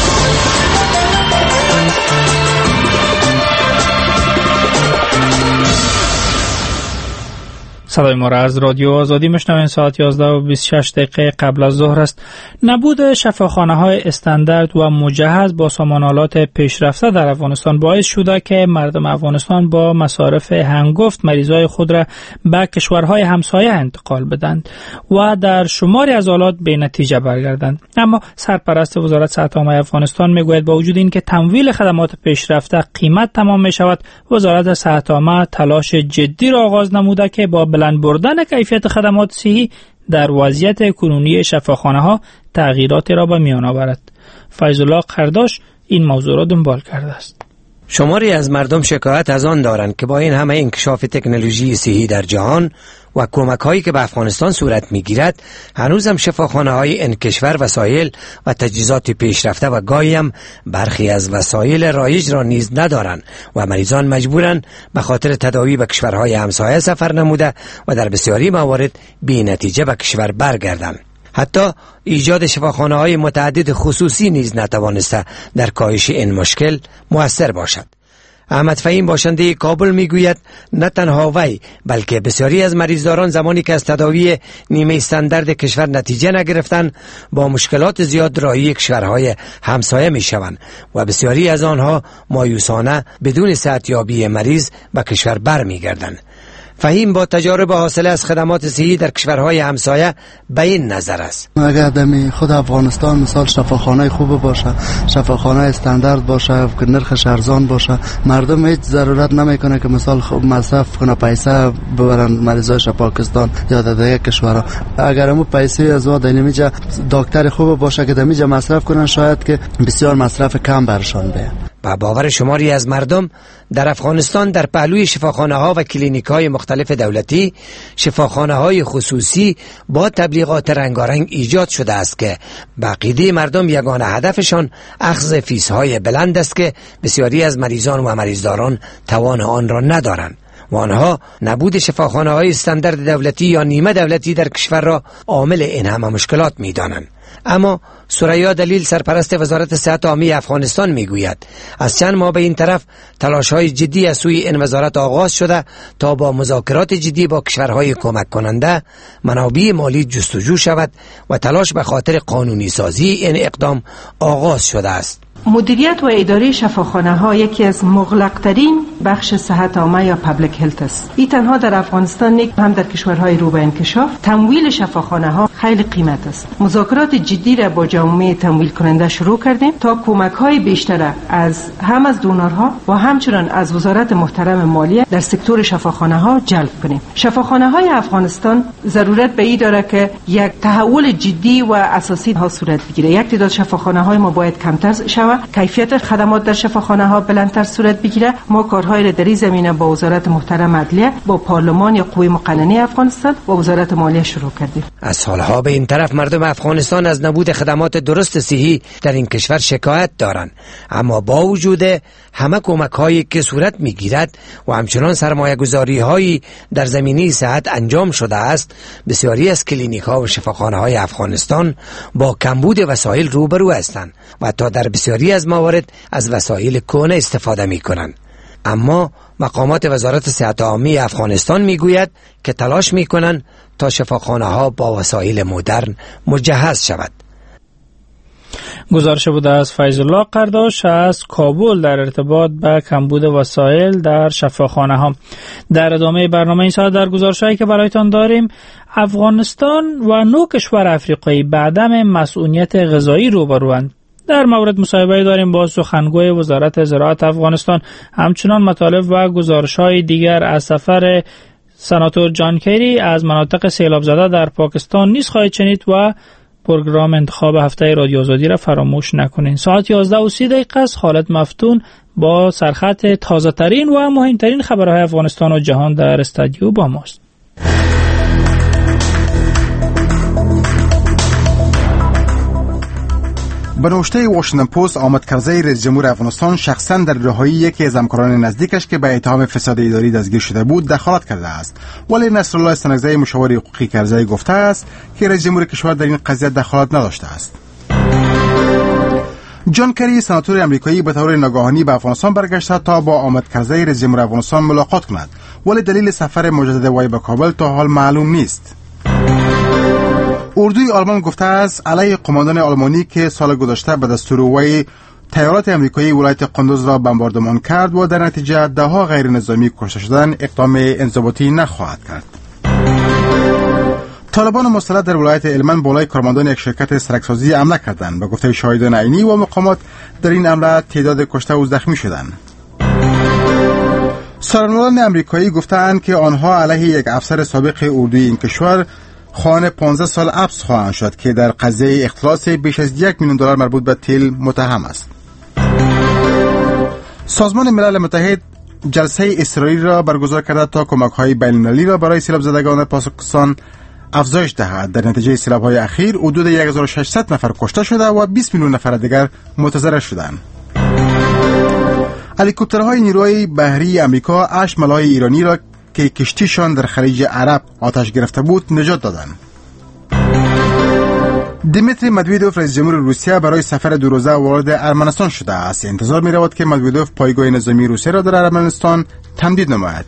صدای ما را از رادیو آزادی میشنوین. ساعت یازده و بیست و شش دقیقه قبل از ظهر است. نبود شفاخانه‌های استاندارد و مجهز با سامانالات پیشرفته در افغانستان باعث شده که مردم افغانستان با مصارف هنگفت مریضای خود را به کشورهای همسایه انتقال بدند و در شماری از حالات به نتیجه برگردند. اما سرپرست وزارت صحت عامه افغانستان میگوید با وجود اینکه تمویل خدمات پیشرفته قیمت تمام می شود، وزارت صحت عامه تلاش جدی را آغاز نموده که با بلند بردن کیفیت خدمات صحی در وضعیت کنونی شفاخانه‌ها تغییراتی را به میان آورد. فیض الله قرداش این موضوع را دنبال کرده است. شماری از مردم شکایت از آن دارند که با این همه انکشاف تکنولوژی صحی در جهان و کمک هایی که به افغانستان صورت می گیرد، هنوز هم شفاخانه های این کشور وسایل و تجهیزات پیشرفته و گاهی هم برخی از وسایل رایج را نیز ندارند و مریضان مجبورند به خاطر تداوی به کشورهای همسایه سفر نموده و در بسیاری موارد بی نتیجه به کشور برگردند. حتی ایجاد شفاخانه های متعدد خصوصی نیز نتوانسته در کاهش این مشکل مؤثر باشد. احمد فهیم باشنده کابل میگوید نه تنها وی بلکه بسیاری از مریضداران زمانی که از تداوی نیمه استاندارد کشور نتیجه نگرفتند با مشکلات زیاد راهی کشورهای همسایه میشوند و بسیاری از آنها مایوسانه بدون صحتیابی مریض به کشور برمیگردند. فهیم با تجارب حاصله از خدمات صحی در کشورهای همسایه به این نظر است: اگر دمی خود افغانستان مثال شفاخانه خوب باشه، شفاخانه استاندارد باشه که نرخش ارزان باشه، مردم هیچ ضرورت نمیکنه که مثال خوب مصرف کنه پیسه ببرن مریضاش پاکستان یا در دیگه کشورها. اگر همون پیسه از وا دنیمیجا دکتر خوب باشه که دمیجا مصرف کنن، شاید که بسیار مصرف کم برشان بیاد. با باور شماری از مردم در افغانستان در پهلوی شفاخانه ها و کلینیک های مختلف دولتی شفاخانه های خصوصی با تبلیغات رنگارنگ ایجاد شده است که به عقیده مردم یگانه هدفشان اخذ فیس های بلند است که بسیاری از مریضان و مریضداران توان آن را ندارند و آنها نبود شفاخانه های استاندارد دولتی یا نیمه دولتی در کشور را عامل این همه مشکلات می دانند. اما ثریا دلیل سرپرست وزارت صحت عامه افغانستان میگوید از چند ماه به این طرف تلاش‌های جدی از سوی این وزارت آغاز شده تا با مذاکرات جدی با کشورهای کمک کننده منابع مالی جستجو شود و تلاش به خاطر قانونی سازی این اقدام آغاز شده است. مدیریت و اداره شفاخانه ها یکی از مغلق ترین بخش صحت عامه یا پابلیک هلت است. این تنها در افغانستان نیک هم در کشورهای رو به انکشاف تمویل شفاخانه ها خیلی قیمت است. مذاکرات جدی را با جامعه تمویل کننده شروع کردیم تا کمک های بیشتر از هم از دونورها و همچنان از وزارت محترم مالیه در سکتور شفاخانه ها جلب کنیم. شفاخانه های افغانستان ضرورت به این داره که یک تحول جدی و اساسی ها صورت بگیره. یک تعداد شفاخانه های ما باید کمتر شود، کیفیت خدمات در شفاخانه ها بلندتر صورت بگیره. ما کارهای های در این زمینه با وزارت محترم عدلیه، با پارلمان یا قوه مقننه افغانستان و وزارت مالیه شروع کردیم. از سالها به این طرف مردم افغانستان از نبود خدمات درست صحی در این کشور شکایت دارند، اما با وجود همه کمک هایی که صورت میگیرد و همچنان سرمایه گذاری هایی در زمینه صحت انجام شده است، بسیاری از کلینیک ها و شفاخانه های افغانستان با کمبود وسایل روبرو هستند و تا در بسیاری از موارد از وسایل کهنه استفاده می کنند. اما مقامات وزارت صحت عامه افغانستان می گوید که تلاش می کنند تا شفاخانه ها با وسایل مدرن مجهز شود. گزارش بوده از فیض الله قرداش از کابل در ارتباط به کمبود وسایل در شفاخانه ها. در ادامه برنامه این ساعت در گزارش‌هایی که برایتان داریم، افغانستان و نو کشور افریقایی به عدم مسئولیت غذایی روبروند. در مورد مصاحبه داریم با سخنگوی وزارت زراعت افغانستان. همچنان مطالب و گزارش‌های دیگر از سفر سناتور جان کری از مناطق سیلاب زده در پاکستان نیز خواهید شنید و پروگرام انتخاب هفته رادیو آزادی را فراموش نکنین. ساعت یازده و سی دقیقه است. خالد مفتون با سرخط تازه ترین و مهمترین خبرهای افغانستان و جهان در استودیو با ماست. به نوشته واشنگتن پست، آمد کرزی رئیس جمهور افغانستان شخصا در رهایی یکی از همکاران نزدیکش که به اتهام فساد اداری دستگیر شده بود دخالت کرده است، ولی نصرالله سنگزی مشاور حقوقی کرزی گفته است که رئیس جمهور کشور در این قضیه دخالت نداشته است. جان کری سناتور امریکایی به طور ناگهانی به افغانستان برگشته تا با آمد کرزی رئیس جمهور افغانستان ملاقات کند، ولی دلیل سفر مجدد وی به کابل تا حال معلوم نیست. اردوی آلمان گفته است علیه قماندان آلمانی که سال گذشته به دستور وی تیارات امریکایی ولایت قندوز را بمباردمان کرد و در نتیجه ده ها غیر نظامی کشته شدند اقدام انضباطی نخواهد کرد. طالبان مسلح در ولایت هلمند بالای کارمندان یک شرکت سرکسازی حمله کردند. به گفته شاهدان عینی و مقامات در این حمله تعداد کشته و زخمی شدند. سرنوردان امریکایی گفتند که آنها علیه یک افسر سابق اردوی این کشور خانه پانزده سال حبس خواهند شد که در قضیه اختلاس بیش از یک میلیون دلار مربوط به تیل متهم است. سازمان ملل متحد جلسه اسرائیل را برگزار کرده تا کمک‌های بین‌المللی را برای سیلاب زدگان پاکستان افزایش دهد. در نتیجه سیلاب‌های اخیر حدود یک هزار و ششصد نفر کشته شده و بیست میلیون نفر دیگر متضرر شدند. هلیکوپترهای نیروی بحری امریکا هشت ملاح ایرانی را که کشتیشان در خلیج عرب آتش گرفته بود نجات دادند. دیمیتری مدویدوف رئیس جمهور روسیه برای سفر دو روزه وارد ارمنستان شده است. انتظار می رود که مدویدوف پایگاه نظامی روسیه را در ارمنستان تمدید نماید.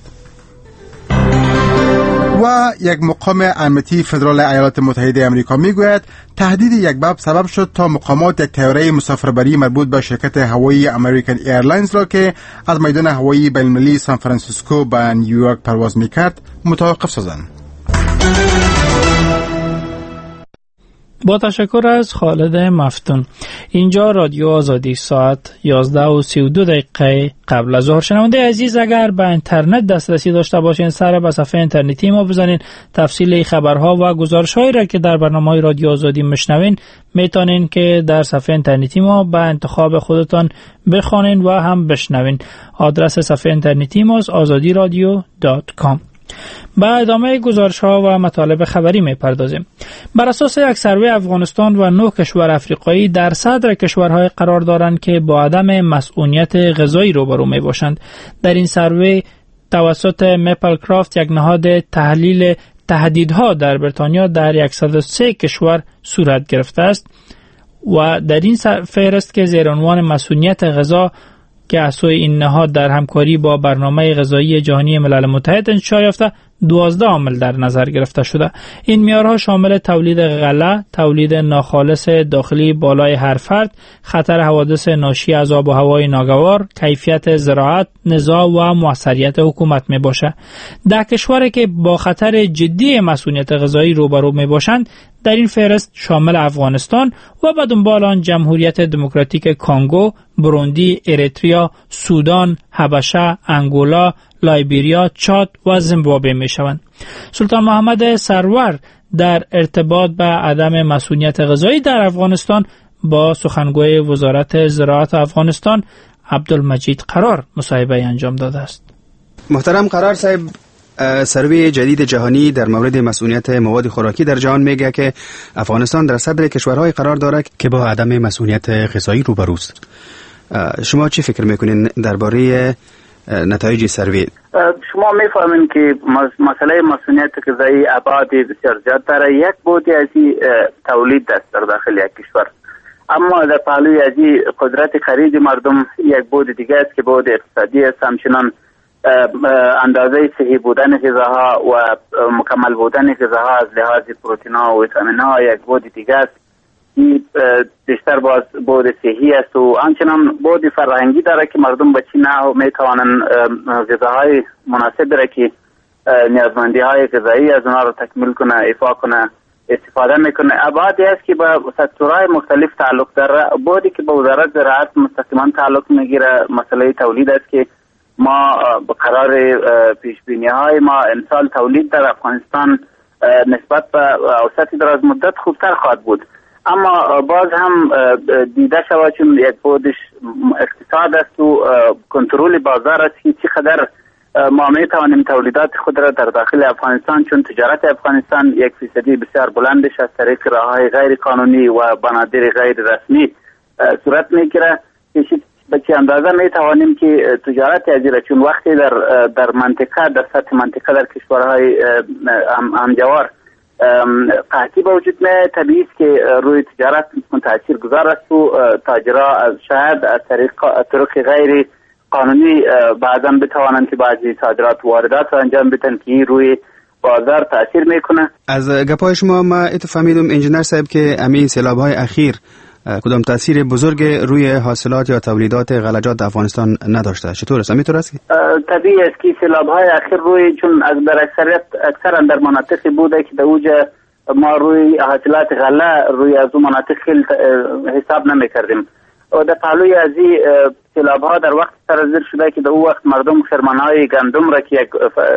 و یک مقام امنیتی فدرال ایالات متحده آمریکا میگوید تهدید یک باب سبب شد تا مقامات یک طیاره مسافربری مربوط به شرکت هوایی امریکن ایرلاینز را که از میدان هوایی بین‌المللی سان فرانسیسکو به نیویورک پرواز میکرد متوقف سازند. با تشکر از خالد مفتون. اینجا رادیو آزادی، ساعت یازده و سی و دو دقیقه قبل از ظهر. شنونده عزیز، اگر به اینترنت دسترسی داشته باشین سر به صفحه اینترنتی ما بزنین، تفصیل خبرها و گزارش‌هایی را که در برنامه‌های رادیو آزادی میشنوین میتونین که در صفحه اینترنتی ما به انتخاب خودتان بخوانین و هم بشنوین. آدرس صفحه اینترنتی ما آزادی رادیو دات کام. با ادامه گزارش‌ها و مطالب خبری می‌پردازیم. بر اساس یک سروی افغانستان و نه کشور افریقایی در صدر کشورهای قرار دارند که با عدم مسئولیت غذایی روبرو می‌باشند. در این سروی توسط میپل کرافت، یک نهاد تحلیل تهدیدها در بریتانیا، در صد و سه کشور صورت گرفته است و در این فهرست که زیر عنوان مسئولیت غذا که از سوی این نهاد در همکاری با برنامه غذایی جهانی ملل متحد انتشار یافته، دوازده عامل در نظر گرفته شده. این معیارها شامل تولید غله، تولید ناخالص داخلی بالای هر فرد، خطر حوادث ناشی از آب و هوای ناگوار، کیفیت زراعت، نزاع و موثریت حکومت می باشه. در کشوری که با خطر جدی مسئولیت غذایی روبرو می باشند در این فهرست شامل افغانستان و به دنبال آن جمهوریت دموکراتیک کانگو، بروندی، اریتریا، سودان، حبشه، انگولا، لایبریا، چاد و زیمبابوه می شوند. سلطان محمد سرور در ارتباط به عدم مسئولیت غذایی در افغانستان با سخنگوی وزارت زراعت افغانستان عبدالمجید قرار مصاحبه انجام داده است. محترم قرار صاحب، سروی جدید جهانی در مورد مسئولیت مواد خوراکی در جهان میگه که افغانستان در صدر کشورهای قرار دارد که با عدم مسئولیت غذایی روبروست. شما چی فکر میکنین درباره نتایج سروی؟ شما میفهمین که مسئله مسئولیت غذایی ابعاد بسیار زیاد داره. یک بودی از تولید است در داخل یک کشور، اما در پهلوی از قدرت خرید مردم یک بود دیگه است که بود اقتصادی است. همچنان اندازه صحی بودن غذاها و مکمل بودن غذاها از لحاظ پروتئین‌ها و ویتامین‌ها یک بود دیگه است. این بیشتر باز بود صحی است و همچنان بود فرهنگی داره که مردم به چی نحو میتوانن غذاهای مناسب را که نیازمندی‌های غذایی از اونها رو تکمیل کنه، ایفا کنه، استفاده میکنه. ابعادی است که به سکتورهای مختلف تعلق داره. بودی که به وزارت زراعت مستقیما تعلق میگیره مسئله تولید است که ما قرار پیش بینی های ما امسال تولید در افغانستان نسبت به اوسط دراز مدت خوبتر خواهد بود، اما باز هم دیده شود چون یک بودش اقتصاد است و کنترل بازار است که چقدر ما می توانیم تولیدات خود را در داخل افغانستان، چون تجارت افغانستان یک فیصدی بسیار بلندش از طریق راههای غیر قانونی و بنادر غیر رسمی صورت میگیره، به چه اندازه می توانیم که تجارت ازیره، چون وقتی در در منطقه در سطح منطقه در کشورهای همجوار قحطی به وجود میاد، طبیعی است که روی تجارت تاثیر گذار است و تاجرها از شاید از طریق طرق غیر قانونی بعضا بتوانند که بعضی صادرات و واردات را انجام بدن که روی بازار تاثیر میکنه. از گپای شما ما ات فهمیدم انجینر صاحب که امین سیلاب های اخیر کدام تاثیر بزرگ روی حاصلات یا تولیدات غلجات افغانستان نداشته. چطور است؟ همینطور است؟ طبیعی است که سیلاب های اخیر روی چون از در اکثریت اکثرا در مناطقی بوده که در اوج ما روی حاصلات غله روی از اون مناطق حساب نمی کردیم و در پهلوی از این سیلاب ها در وقت سرازیر شده که در اون وقت مردم خرمان های گندم را که یک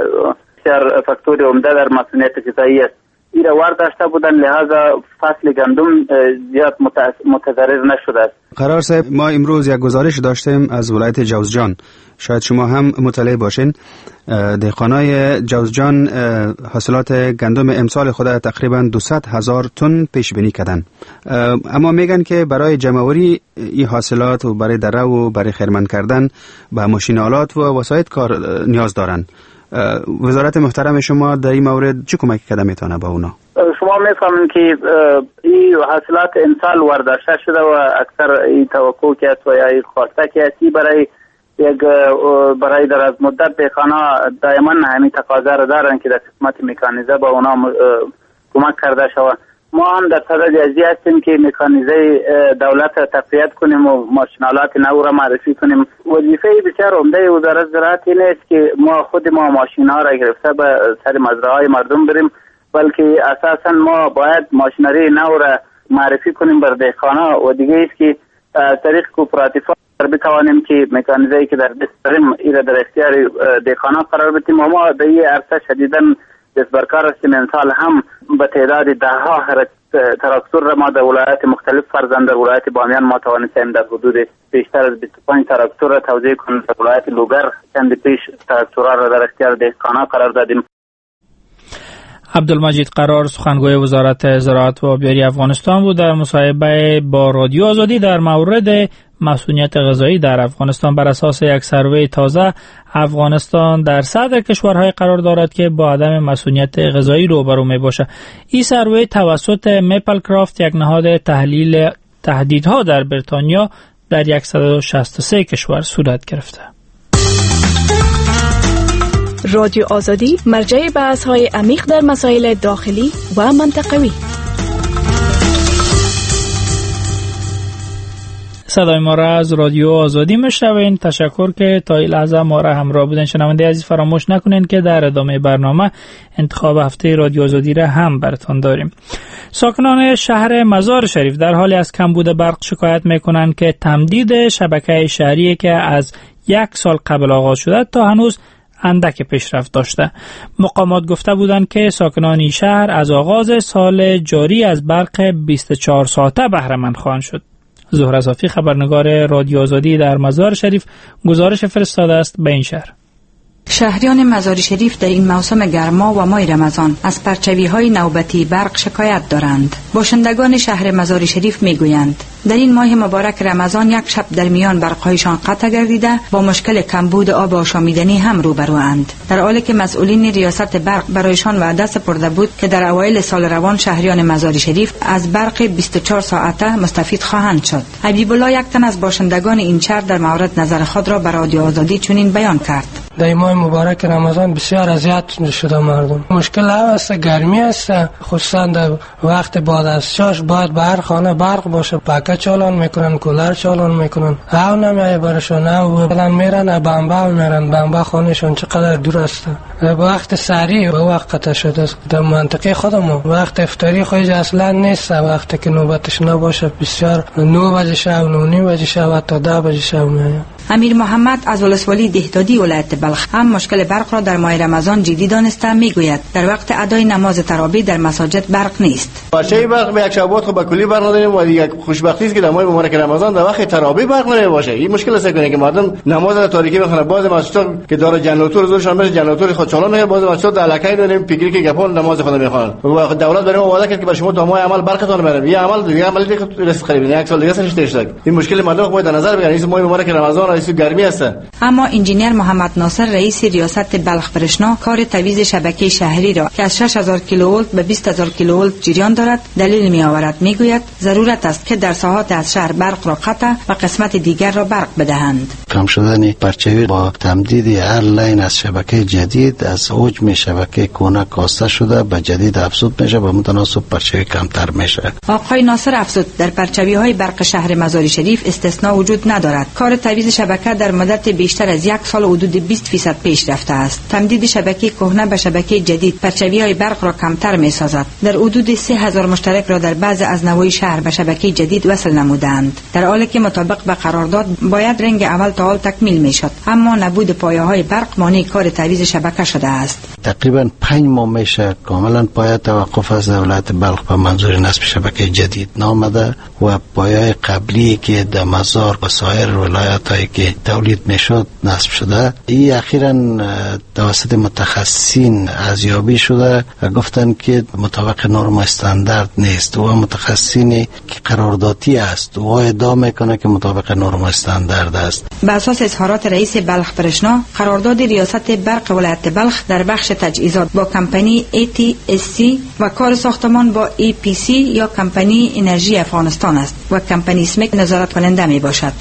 فاکتور عمده در مسئولیت غذایی است این را وارد داشته بودن، لحاظا فصل گندم زیاد متضرر نشده است. قرار صاحب، ما امروز یک گزارش داشتیم از ولایت جوزجان، شاید شما هم مطلع باشین. دهقانای جوزجان حاصلات گندم امسال خود تقریبا دویست هزار تن پیش بینی کردن، اما میگن که برای جمع‌آوری این حاصلات و برای دره و برای خرمن کردن به ماشین آلات و وسایل کار نیاز دارن. وزارت محترم شما در این مورد چه کمک کرده میتونه با اونا؟ شما میفهمید که این حاصلات امسال وارداشته شده و اکثر این توقع که است و یا این خواسته که است برای یک برای در از مدت دهقانا دائما همین تقاضا را دارن که در قسمت مکانیزه با اونا کمک کرده شود. ما هم در صدد ازی هستیم که مکانیزه دولت را تقویت کنیم و ماشینالات نو را معرفی کنیم. وظیفه بسیار عمده وزارت زراعت این است که ما خود ما ماشین‌ها را گرفته به سر مزرعه‌های مردم بریم، بلکه اساسا ما باید ماشینری نو را معرفی کنیم بر دهقانا و دیگه است که از طریق کوپراتیف‌ها بتوانیم که مکانیزه‌ای که در دست داریم این را در اختیار دهقانا قرار بدیم و ما در این عرصه شدیداً دستبرکار هستیم. امسال هم به تعداد ده ها تراکتور را ما در ولایات مختلف فرزند در ولایت بامیان ما توانستیم در حدود بیشتر از بیست و پنج تراکتور را توزیع کنیم. در ولایت لوگر چند پیش تراکتورها را در اختیار دهقانا قرار دادیم. عبدالمجید قرار سخنگوی وزارت زراعت و آبیاری افغانستان بود در مصاحبه با رادیو آزادی در مورد مسئولیت غذایی در افغانستان. بر اساس یک سروی تازه، افغانستان در صدر کشورهای قرار دارد که با عدم مسئولیت غذایی روبرو می باشد. این سروی توسط میپل کرافت، یک نهاد تحلیل تهدیدها در بریتانیا، در صد و شصت و سه کشور صورت گرفته. رادیو آزادی مرجع بحث‌های عمیق در مسائل داخلی و منطقوی. صدای ما را از رادیو آزادی میشنوین. تشکر که تا این لحظه ما را همراه بودین. شنونده عزیز، فراموش نکنین که در ادامه برنامه انتخاب هفته رادیو آزادی را هم براتون داریم. ساکنان شهر مزار شریف در حالی از کمبود برق شکایت میکنند که تمدید شبکه شهری که از یک سال قبل آغاز شده تا هنوز اندک پیشرفت داشته. مقامات گفته بودند که ساکنان این شهر از آغاز سال جاری از برق بیست و چهار ساعته بهره مند خواهند شد. زهره صافی خبرنگار رادیو آزادی در مزار شریف گزارش فرستاده است به این شهر. شهریان مزار شریف در این موسم گرما و ماه رمضان از پرچوی‌های نوبتی برق شکایت دارند. باشندگان شهر مزار شریف میگویند در این ماه مبارک رمضان یک شب در میان برق‌هایشان قطع گردیده با مشکل کمبود آب آشامیدنی هم روبروند، در حالی که مسئولین ریاست برق برایشان وعده سپرده بود که در اوایل سال روان شهریان مزار شریف از برق بیست و چهار ساعته مستفید خواهند شد. حبیب الله یک تن از باشندگان این شهر در مورد نظر خود را به رادیو آزادی چنین بیان کرد: در ماه مبارک رمضان بسیار اذیت شده مردم. مشکل است، گرمی است، خصوصا در وقت بعد از شاش باید به هر خانه برق باشه. پاکه چالان میکنن، کولر چالان میکنن، هوا نمیای برشون، او بلند میرن بمبا میرن، بمبا خانهشون چقدر دور است. به وقت سحری به وقت قطع شده است. در منطقه خودمون وقت افطاری خود اصلا نیست، وقتی که نوبتش نباشه بسیار نه بجه شب، نه نیم بجه شب تا ده بجه شب میاد. امیر محمد از ولسوالی دهدادی ولایت بلخ هم مشکل برق را در ماه رمضان جدی دانسته میگوید در وقت ادای نماز تراویح در مساجد برق نیست. باشه برق به یک شبات خب به کلی برق نداریم و یک خوشبختی است که در ماه مبارک رمضان در وقت تراویح برق نمی باشه. این مشکل است که مردم نماز در تاریکی بخونه، باز مسجد که داره جنراتور زورشان بشه جنراتور خود چالان میشه، باز مسجد در لکای داریم پیگیری که گپان نماز خود میخوان و دولت برای ما وعده کرد که برای شما تا ماه عمل برقتون میاره. یه عمل دیگه عمل دیگه رسید قریب یک سال دیگه سرش تشتک. این مشکل مردم باید در نظر بگیرید. این ماه مبارک رمضان است، گرمی است. اما انجینیر محمد ناصر رئیس ریاست بلخ برشنا کار تعویض شبکه شهری را که از شش هزار کیلوولت به بیست هزار کیلوولت جریان دارد دلیل می آورد. میگوید ضرورت است که در ساحات از شهر برق را قطع و قسمت دیگر را برق بدهند. کم شدن پرچوی با تمدید هر لاین از شبکه جدید از حجم شبکه کهنه کاسته شده به جدید افزود میشه و متناسب پرچوی کمتر میشه. آقای ناصر افزود در پرچوی های برق شهر مزار شریف استثناء وجود ندارد. کار تعویض شبکه در مدت بیشتر از یک سال حدود بیست فیصد پیش رفته است. تمدید شبکه کهنه به شبکه جدید پرچوی‌های برق را کمتر می‌سازد. در حدود سه هزار مشترک را در بعض از نواحی شهر به شبکه جدید وصل نمودند، در حالی که مطابق به قرارداد باید رنگ اول تا حال تکمیل میشد، اما نبود پایه‌های برق مانع کار تعویض شبکه شده است. تقریبا پنج ماه میشه کاملا پایه توقف از دولت بلخ به منظور نصب شبکه جدید نامده و پایه قبلی که در مزار و سایر ولایت‌هایی که تولید میشد نصب شده. این اخیراً توسط متخصصین ارزیابی شده و گفتن که مطابق نرم استاندارد نیست و متخصصینی که قراردادی است و ادعا میکنه که مطابق نرم استاندارد است. به اساس اظهارات رئیس بلخ برشنا قرارداد ریاست برق ولایت بلخ در بخش تجهیزات با کمپانی ای تی اس سی و کار ساختمان با ای پی سی یا کمپانی انرژی افغانستان است و کمپانی اسمک نظارت کننده می باشد.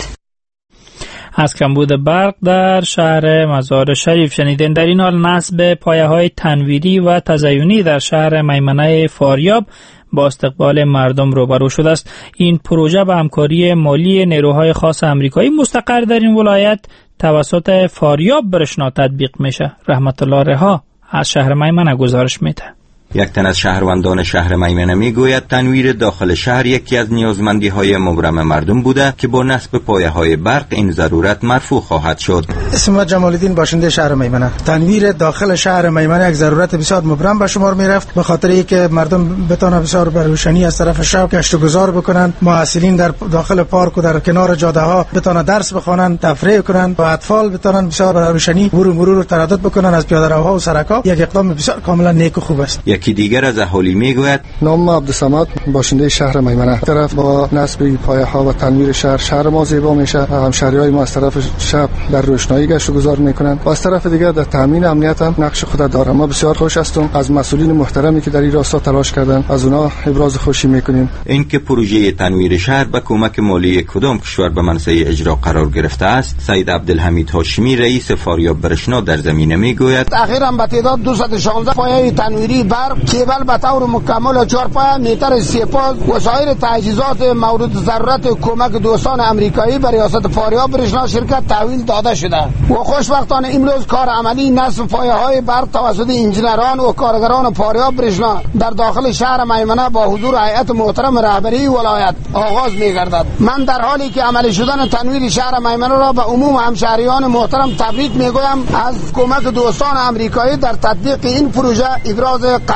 از کمبود برق در شهر مزار شریف شنیدین. در این حال نصب پایه‌های تنویری و تزئینی در شهر میمنه فاریاب با استقبال مردم روبرو شده است. این پروژه به همکاری مالی نیروهای خاص آمریکایی مستقر در این ولایت توسط فاریاب برشنا تطبیق میشه. رحمت الله رها از شهر میمنه گزارش میده. یک تن از شهروندان شهر میمنه میگوید تنویر داخل شهر یکی از نیازمندی های مبرم مردم بوده که با نصب پایه های برق این ضرورت مرفوع خواهد شد. اسم جمال الدین باشنده شهر میمنه. تنویر داخل شهر میمنه یک ضرورت بسیار مبرم به شمار میرفت به خاطر اینکه مردم بتونن بسیار بر روشنی از طرف شب گشت و گذار بکنن، محصلین در داخل پارک و در کنار جاده ها بتونن درس بخونن، تفریح کنن و اطفال بتونن بسیار بر روشنی مرور مرور و تردد بکنن از پیاده روها و سرکا. یک اقدام بسیار کاملا نیک و خوب است. یکی دیگر از اهالی میگوید نام عبدالصمد باشنده شهر میمنه. طرف با نصب پایه ها و تنویر شهر شهر ما زیبا میشه. همشهریای ما از طرف شب در روشنایی گشت و گذار میکنن و از طرف دیگر در تامین امنیت هم نقش خود دارم. ما بسیار خوش هستم از مسئولین محترمی که در این راستا تلاش کردن، از اونها ابراز خوشی میکنیم. اینکه پروژه تنویر شهر با کمک مالی کدام کشور به منصه اجرا قرار گرفته است، سید عبدالحمید هاشمی رئیس فاریاب برشنا در زمینه میگوید اخیراً به تعداد دویست و شانزده پایه تنویری برق، کیبل به طور مکمل چهار پایه، میتر سپاز و سایر تجهیزات مورد ضرورت کمک دوستان امریکایی به ریاست فاریاب برشنا شرکت تحویل داده شده و خوشبختانه امروز کار عملی نصب پایه های برق توسط انجینران و کارگران فاریاب برشنا در داخل شهر میمنه با حضور هیئت محترم رهبری ولایت آغاز می‌گردد. من در حالی که عملی شدن تنویر شهر میمنه را به عموم همشهریان محترم تبریک میگویم. از کمک دوستان امریکایی در تطبیق این پروژه ابراز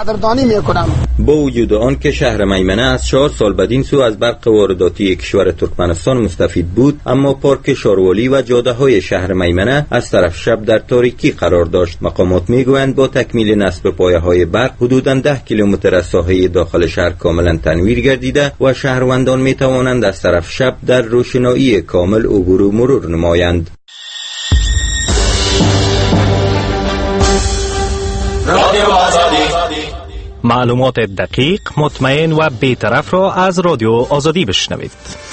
قدردانی میکنم. با وجود آن که شهر میمنه از چهار سال بدین سو از برق وارداتی کشور ترکمنستان مستفید بود، اما پارک شاروالی و جاده های شهر میمنه از طرف شب در تاریکی قرار داشت. مقامات میگویند با تکمیل نصب پایه های برق حدوداً ده کیلومتر از ساحه داخل شهر کاملا تنویر گردیده و شهروندان میتوانند از طرف شب در روشنایی کامل عبور و مرور نمایند. رادیو آزادی، معلومات دقیق، مطمئن و بی‌طرف را از رادیو آزادی بشنوید.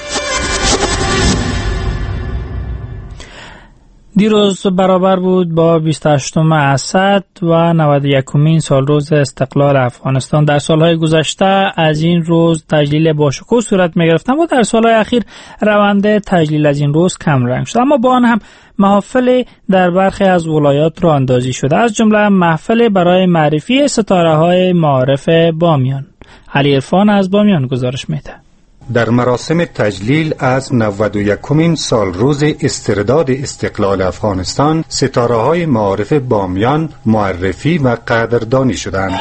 دیروز برابر بود با بیست و هشتم اسد و نود و یکمین سال روز استقلال افغانستان. در سالهای گذشته از این روز تجلیل باشکوه صورت می گرفت، اما در سالهای اخیر روند تجلیل از این روز کم رنگ شد. اما با آن هم محافل در برخی از ولایات راه اندازی شده، از جمله محفل برای معرفی ستاره های معارف بامیان. علی عرفان از بامیان گزارش میده. در مراسم تجلیل از نود و یکمین سال روز استرداد استقلال افغانستان، ستاره های معارف بامیان معرفی و قدردانی شدند.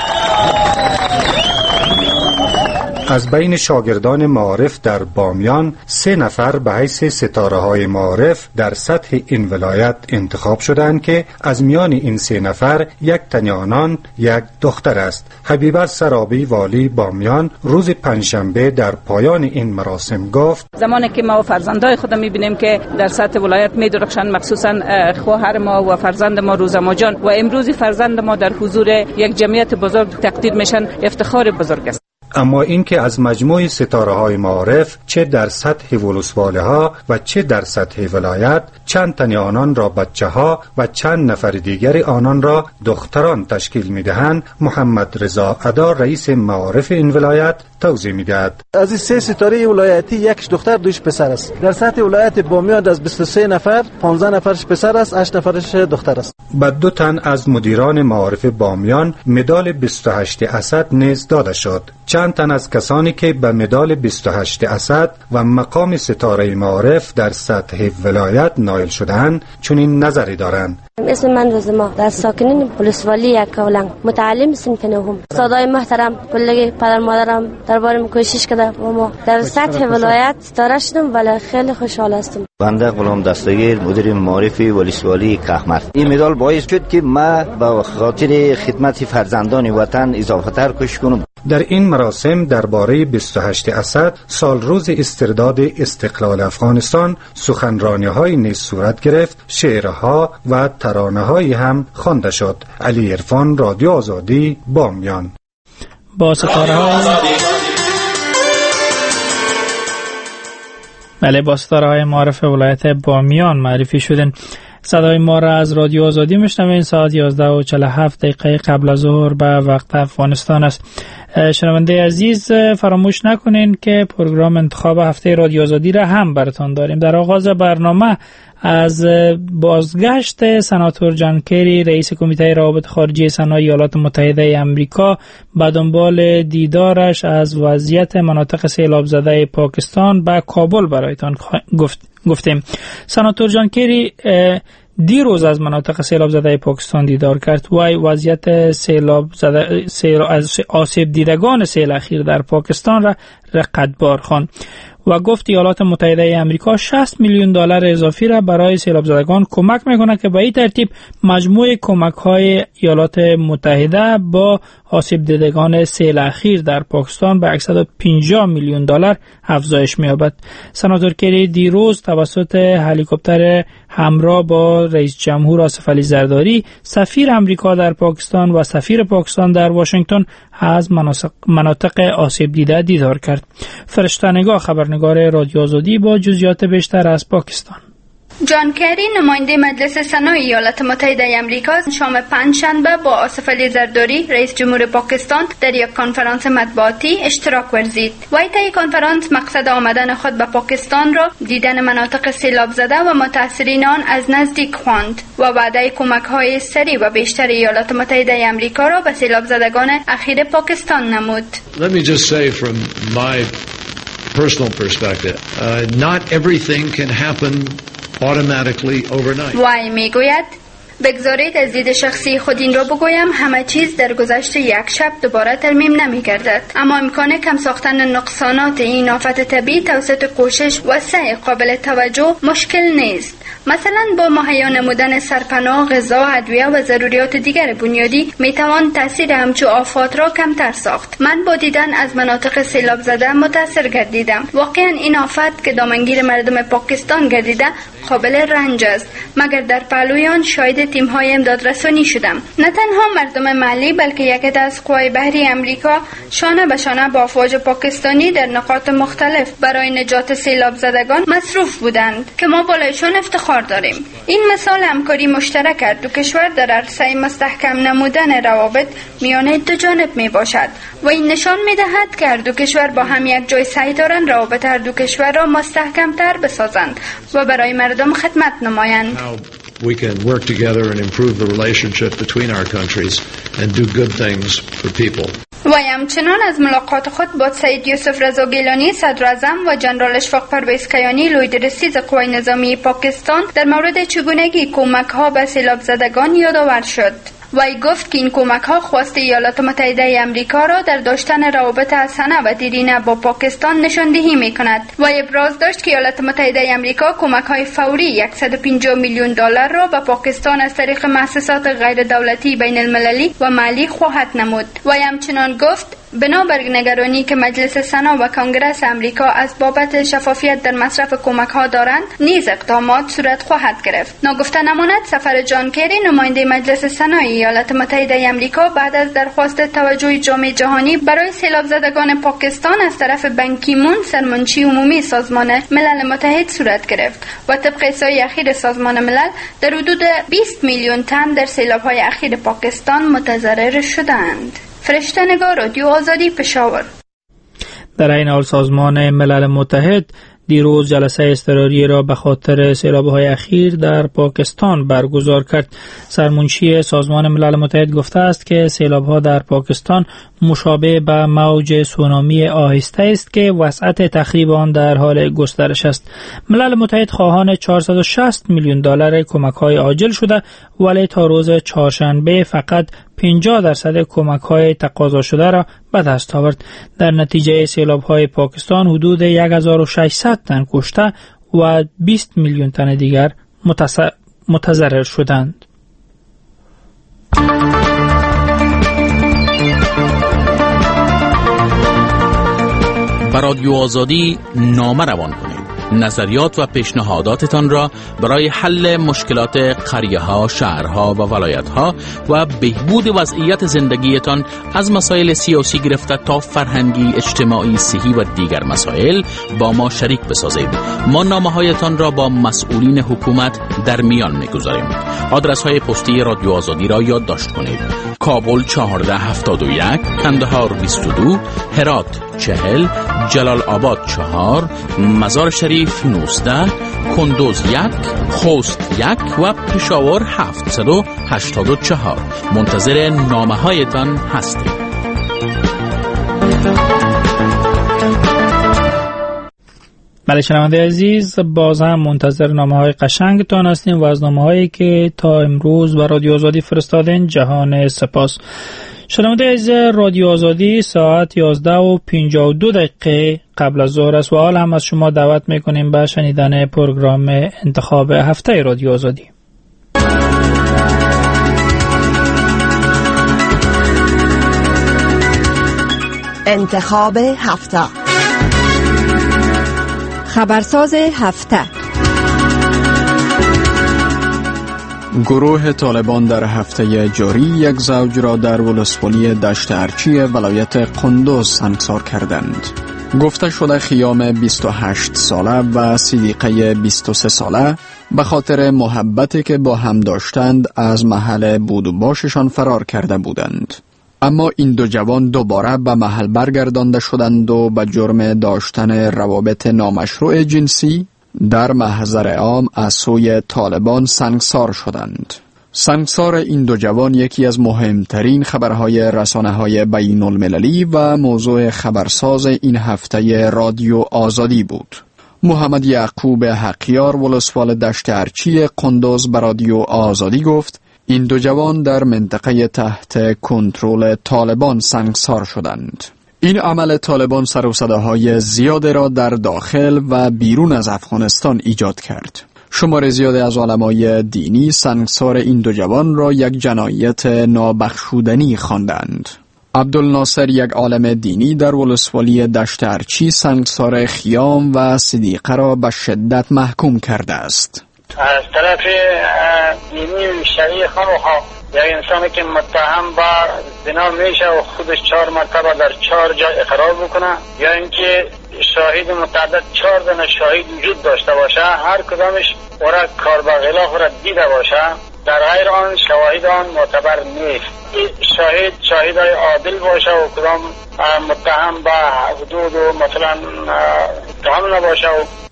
از بین شاگردان معارف در بامیان سه نفر به حیث ستاره های معارف در سطح این ولایت انتخاب شدند که از میان این سه نفر یک تن آنان یک دختر است. حبیبه سرابی والی بامیان روز پنجشنبه در پایان این مراسم گفت: زمانی که ما فرزندای خود میبینیم که در سطح ولایت میدرخشند، مخصوصا خواهر ما و فرزند ما روزما جان و امروز فرزند ما در حضور یک جمعیت بزرگ تقدیر میشن، افتخار بزرگ است. اما این که از مجموع ستاره های معارف چه در سطح ولسواله ها و چه در سطح ولایت چند تن آنان را بچه ها و چند نفر دیگر آنان را دختران تشکیل می دهند، محمد رضا ادا رئیس معارف این ولایت توضیح می دهد. از این سه ستاره ولایتی یکش دختر دوش پسر است. در سطح ولایت بامیان از بیست و سه نفر پانزده نفرش پسر است، هشت نفرش دختر است. به دو تن از مدیران معارف بامیان مدال بیست و هشت اسد نیز داده شد. چند تن از کسانی که به مدال بیست و هشت اسد و مقام ستاره معارف در سطح ولایت نایل شدند چنین نظری دارند. اسم من رزما، در ساکنین ولسوالی یکاولنگ، متعلم صنف نهم. استادای محترم کلی پدر مادرم دربارم کوشش کرده و ما در سطح ولایت ستاره شدم، ولی خیلی خوشحال هستم. بنده غلام دستگیر، مدیر معارف ولسوالی کهمرد. این مدال باعث شد که ما با خاطر خدمت فرزندان وطن اضافه تر کوشش کنم. در این مراسم درباره بیست و هشت اسد سال روز استرداد استقلال افغانستان سخنرانی‌های نیز صورت گرفت، شعرها و ترانه‌هایی هم خوانده شد. علی عرفان، رادیو آزادی، بامیان. با ستاره‌های بله با ستاره‌های معارف ولایت بامیان معرفی شدن. صدای ما را از رادیو آزادی میشنوین. ساعت یازده و چهل و هفت دقیقه قبل از ظهر به وقت افغانستان است. شنونده عزیز، فراموش نکنین که پروگرام انتخاب هفته رادیو آزادی را هم براتون داریم. در آغاز برنامه از بازگشت سناتور جان کری، رئیس کمیته روابط خارجی سنا ایالات متحده آمریکا، به دنبال دیدارش از وضعیت مناطق سیلاب زده پاکستان به کابل برایتان گفت گفتیم. سناتور جان کری دیروز از مناطق سیلاب زده پاکستان دیدار کرد و وضعیت سیلاب زده سیل از آسیب دیدگان سیل اخیر در پاکستان را رقتبار خواند و گفت ایالات متحده آمریکا شصت میلیون دلار اضافی را برای سیلاب زدگان کمک میکنه که به این ترتیب مجموع کمک های ایالات متحده با آسیب دیدگان سیل اخیر در پاکستان به صد و پنجاه میلیون دلار افزایش می‌یابد. سناتور کری دیروز توسط هلیکوپتر همراه با رئیس جمهور آصف علی زرداری، سفیر آمریکا در پاکستان و سفیر پاکستان در واشنگتن از مناطق آسیب دیده دیدار کرد. فرشته نگاه، خبرنگار رادیو آزادی، با جزئیات بیشتر از پاکستان. جان کری، نماینده مجلس سنای ایالات متحده آمریکا، شام پنجشنبه با آصف علی زرداری، رئیس جمهور پاکستان، در یک کنفرانس مطبوعاتی اشتراک ورزید. وی طی کنفرانس مقصد آمدن خود به پاکستان را دیدن مناطق سیلاب زده و متاثرین آن از نزدیک خواند و وعده کمک‌های سریع و بیشتر ایالات متحده آمریکا را به سیلاب زدگان اخیر پاکستان نمود. Let me just say from my personal perspective, uh, not everything can happen automatically overnight. وی میگوید بگذارید از دید شخصی خود این را بگویم، همه چیز در گذشت یک شب دوباره ترمیم نمی گردد، اما امکان کم ساختن نقصانات این آفت طبیعی توسط کوشش و سعی قابل توجه مشکل نیست. مثلا با مهیا نمودن سرپناه، غذا، ادویه و ضروریات دیگر بنیادی می توان تاثیر همچو آفات را کمتر ساخت. من با دیدن از مناطق سیلاب زده متاثر گردیدم. واقعا این آفت که دامنگیر مردم پاکستان گردیده قابل رنج است، مگر در پهلوی آن شاهد تیم‌های امدادرسانی شدم. نه تنها مردم محلی بلکه یک عده از قوای بحری امریکا شانه به شانه با افواج پاکستانی در نقاط مختلف برای نجات سیلاب زدگان مصروف بودند که ما بالایشان افتخار داریم. این مثال همکاری مشترک دو کشور در عرصه مستحکم نمودن روابط میان دو جانب می باشد و این نشان می دهد که هر دو کشور با هم یک جای سعی دارند روابط هر دو کشور را مستحکم تر بسازند و برای مردم خدمت نمایند. We can work together and improve the relationship between our countries and do good things for people. و همچنان از ملاقات خود با سید یوسف رضا گیلانی صدر اعظم و جنرال اشفاق پرویز کیانی لویدرسیز قوای نظامی پاکستان در مورد چگونگی کمک ها به سیلاب زدگان یادآور شد. وی گفت که این کمک ها خواست ایالات متحده امریکا را در داشتن روابط حسنه و دیرینه با پاکستان نشاندهی می کند و ابراز داشت که ایالات متحده امریکا کمک های فوری صد و پنجاه میلیون دلار را به پاکستان از طریق مؤسسات غیر دولتی بین المللی و محلی خواهد نمود. وی همچنان گفت بنابر نگرانی که مجلس سنا و کنگره امریکا از بابت شفافیت در مصرف کمک ها دارند نیز اقدامات صورت خواهد گرفت. ناگفته نماند سفر جان کری نماینده مجلس سنای ایالات متحده امریکا بعد از درخواست توجه جامعه جهانی برای سیلاب زدگان پاکستان از طرف بن کی مون سرمنشی عمومی سازمان ملل متحد صورت گرفت و طبق احصای اخیر سازمان ملل در حدود بیست میلیون تن در سیلاب های اخیر پاکستان متضرر شدند. فرشته نگار، رادیو آزادی، پشاور. در این حال سازمان ملل متحد دیروز جلسه اضطراری را به خاطر سیلاب‌های اخیر در پاکستان برگزار کرد. سرمنشی سازمان ملل متحد گفته است که سیلاب‌ها در پاکستان مشابه به موج سونامی آهسته است که وسعت تخریب آن در حال گسترش است. ملل متحد خواهان چهارصد و شصت میلیون دلار کمک‌های عاجل شده، ولی تا روز چهارشنبه فقط پنجاه درصد کمک‌های تقاضا شده را به دست آورد. در نتیجه سیلاب‌های پاکستان حدود هزار و ششصد تن کشته و بیست میلیون تن دیگر متضرر شدند. بر رادیو آزادی نامه روان کنید. نظریات و پیشنهاداتتان را برای حل مشکلات قریه‌ها، شهرها و ولایت‌ها و بهبود وضعیت زندگیتان از مسائل سیاسی گرفته تا فرهنگی، اجتماعی، صحی و دیگر مسائل با ما شریک بسازید. ما نامه‌هایتان را با مسئولین حکومت در میان می‌گذاریم. آدرس‌های پستی رادیو آزادی را یادداشت کنید. کابل چهارده هفتاد و یک، کندهار بیست و دو، هرات چهل، جلال آباد چهار، مزار شریف نوزده، کندوز یک، خوست یک و پشاور هفتصد و هشتاد و چهار. منتظر نامه هایتان هستیم. بله شنونده عزیز، باز هم منتظر نامه های قشنگتان هستیم و از نامه هایی که تا امروز به رادیو آزادی فرستادین جهان سپاس. شنونده عزیز، رادیو آزادی ساعت یازده و پنجاه و دو دقیقه قبل از ظهر است و حال هم از شما دعوت میکنیم به شنیدن پروگرام انتخاب هفته رادیو آزادی. انتخاب هفته، خبرساز هفته. گروه طالبان در هفته جاری یک زوج را در ولسوالی دشت ارچی ولایت قندوز سنگسار کردند. گفته شده خیام بیست و هشت ساله و صدیقه بیست و سه ساله به خاطر محبتی که با هم داشتند از محل بود و باششان فرار کرده بودند. اما این دو جوان دوباره به محل برگردانده شدند و به جرم داشتن روابط نامشروع جنسی در محضر عام از سوی طالبان سنگسار شدند. سنگسار این دو جوان یکی از مهمترین خبرهای رسانه‌های بین المللی و موضوع خبرساز این هفته رادیو آزادی بود. محمد یعقوب حقیار ولسوال دشت ارچی قندوز به رادیو آزادی گفت این دو جوان در منطقه تحت کنترل طالبان سنگسار شدند. این عمل طالبان سر و صداهای زیاد را در داخل و بیرون از افغانستان ایجاد کرد. شمار زیادی از علمای دینی سنگسار این دو جوان را یک جنایت نابخشودنی خواندند. عبدالناصر، یک عالم دینی در ولسوالی دشت ارچی، سنگسار خیام و صدیقه را به شدت محکوم کرده است. از طرف دینی شریع خانوها یک انسانی که متهم با زنا میشه و خودش چهار مرتبه در چهار جای اقرار بکنه، یا اینکه شاهد متعدد چهار دانه شاهد وجود داشته باشه، هر کدامش ورا کار با غلاف را دیده باشه، در غیر آن شواهد آن معتبر نیست. شاهد شاهدای عادل باشه و کدام متهم با حدود و مثلا اتهام نباشه.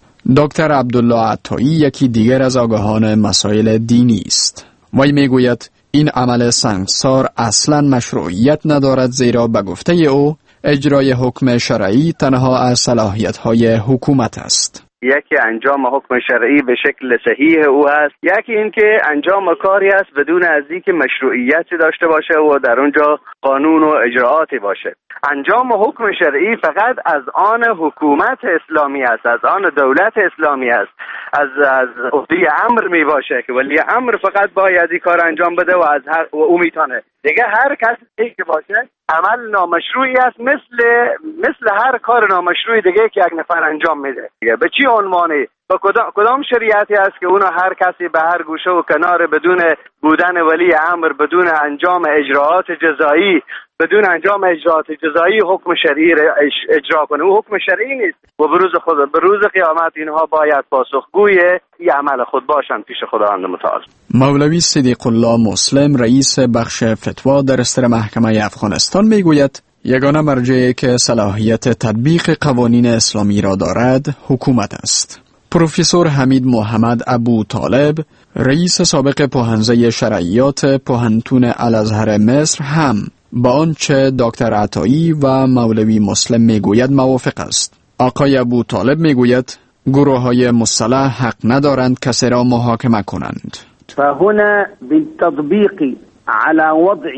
دکتر عبدالله عطایی یکی دیگر از آگاهان مسائل دینی است. وی میگوید این عمل سنگسار اصلا مشروعیت ندارد، زیرا به گفته او اجرای حکم شرعی تنها از صلاحیت‌های حکومت است. یکی انجام حکم شرعی به شکل صحیح او است، یکی این که انجام کاری است بدون از اینکه مشروعیتی داشته باشه و در اونجا قانون و اجراعاتی باشه. انجام حکم شرعی فقط از آن حکومت اسلامی است، از آن دولت اسلامی است، از از عهده امر می باشه که ولی امر فقط باید این کار انجام بده و از هر و او میتونه. دیگه هر کسی که باشه عمل نامشروعی است، مثل مثل هر کار نامشروعی دیگه که یک نفر انجام میده. به چی عنوانی؟ با کدام کدام شریعتی است که اون هر کسی به هر گوشه و کنار بدون بودن ولی امر، بدون انجام اجراعات جزایی، بدون انجام اجراعات جزایی حکم شرعی اجرا کنه؟ او حکم شرعی نیست و به روز خود به روز قیامت اینها باید پاسخگوی این عمل خود باشند پیش خداوند متعال. مولوی صدیق الله مسلم، رئیس بخش فتوا در استر محکمه افغانستان، میگوید یگانه مرجعی که صلاحیت تطبیق قوانین اسلامی را دارد حکومت است. پروفسور حمید محمد ابو طالب، رئیس سابق پوهنزه شرعیات پوهنتون الازهر مصر، هم با آنچه دکتر عطایی و مولوی مسلم میگوید موافق است. آقای ابو طالب میگوید گروه‌های مسلح حق ندارند کسی را محاکمه کنند. فهنا بالتطبيق على وضع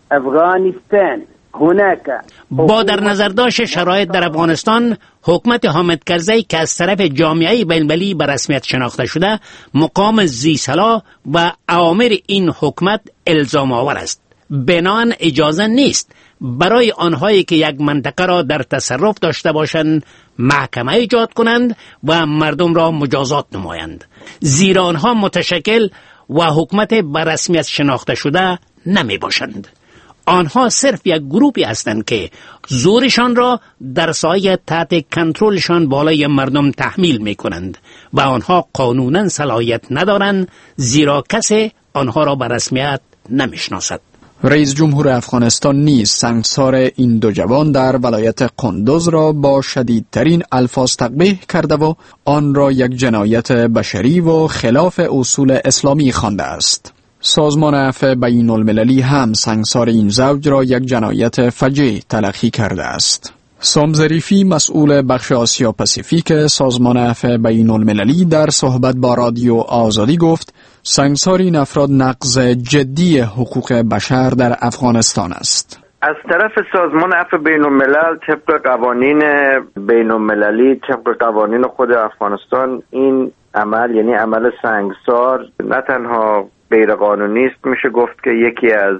افغانستان هناك با در نظر داشت شرایط در افغانستان، حکومت حامد کرزی که از طرف جامعه بین‌المللی به رسمیت شناخته شده مقام ذی‌صلاح و اوامر این حکومت الزام آور است. بنابراین اجازه نیست برای آنهایی که یک منطقه را در تصرف داشته باشند محکمه ایجاد کنند و مردم را مجازات نمایند، زیرا آنها متشکل و حکومت به رسمیت شناخته شده نمی باشند. آنها صرف یک گروهی هستند که زورشان را در سایه تحت کنترلشان بالای مردم تحمیل می کنند و آنها قانونا صلاحیت ندارند، زیرا کسی آنها را به رسمیت نمی شناسد. رئیس جمهور افغانستان نیز سنگسار این دو جوان در ولایت قندوز را با شدیدترین الفاظ تقبیح کرده و آن را یک جنایت بشری و خلاف اصول اسلامی خوانده است. سازمان عفو بین المللی هم سنگسار این زوج را یک جنایت فجیع تلقی کرده است. سام ظریفی، مسئول بخش آسیا پاسیفیک سازمان عفو بین المللی، در صحبت با رادیو آزادی گفت سنگسار این افراد نقض جدی حقوق بشر در افغانستان است. از طرف سازمان عفو بین الملل طبق قوانین بین المللی، طبق قوانین خود افغانستان، این عمل یعنی عمل سنگسار نه تنها غیر قانونی است، میشه گفت که یکی از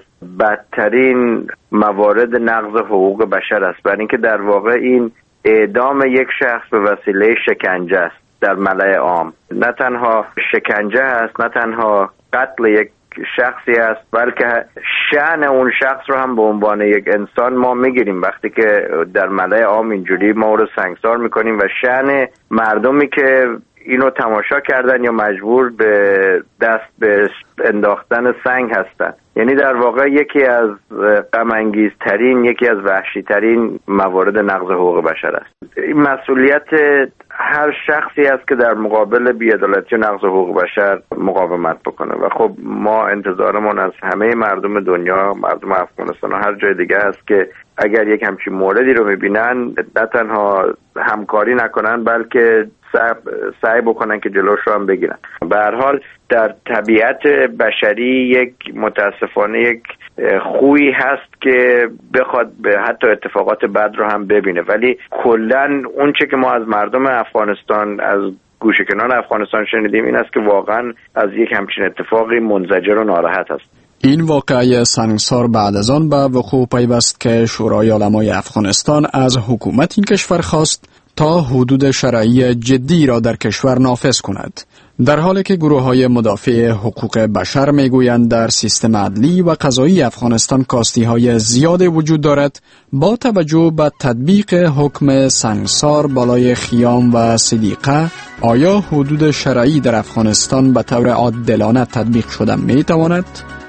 بدترین موارد نقض حقوق بشر است، برای اینکه در واقع این اعدام یک شخص به وسیله شکنجه است در ملأ عام. نه تنها شکنجه است، نه تنها قتل یک شخصی است، بلکه شأن اون شخص رو هم به عنوان یک انسان ما میگیریم وقتی که در ملأ عام اینجوری ما رو سنگسار میکنیم و شأن مردمی که اینو تماشا کردن یا مجبور به دست به انداختن سنگ هستن. یعنی در واقع یکی از غم انگیزترین، یکی از وحشی ترین موارد نقض حقوق بشر است. این مسئولیت هر شخصی است که در مقابل بی‌عدالتی و نقض حقوق بشر مقاومت بکنه و خب ما انتظارمون از همه مردم دنیا، مردم افغانستان و هر جای دیگه است که اگر یک همچین موردی رو میبینن نه تنها همکاری نکنن بلکه سعی بکنن که جلوش رو هم بگیرن. به هر حال در طبیعت بشری یک متاسفانه یک خویی هست که بخواد به حتی اتفاقات بد رو هم ببینه، ولی کلن اون چه که ما از مردم افغانستان، از گوشه کنار افغانستان شنیدیم این است که واقعا از یک همچین اتفاقی منزجر و ناراحت است. این واقعه سنگسار بعد از آن به وقوع پیوست که شورای علمای افغانستان از حکومت این کشور خواست تا حدود شرعی جدی را در کشور نافذ کند، در حالی که گروه‌های مدافع حقوق بشر میگویند در سیستم عدلی و قضایی افغانستان کاستی‌های زیاد وجود دارد. با توجه به تطبیق حکم سنگسار بالای خیام و صدیقه، آیا حدود شرعی در افغانستان به طور عادلانه تطبیق شده میتواند؟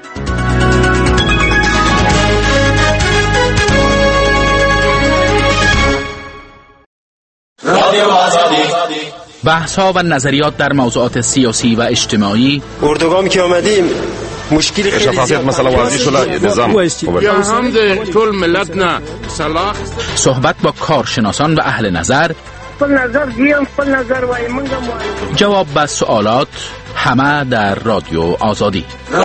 بحث ها و نظریات در موضوعات سیاسی و اجتماعی. اردوگامی که آمدیم مشکل خیلی مثلا واضح شده نظام یا هم ده طول ملت نه صلاح. صحبت با کارشناسان و اهل نظر. خپل نظر دیم خپل نظر وای منګه جواب به سوالات، همه در رادیو آزادی.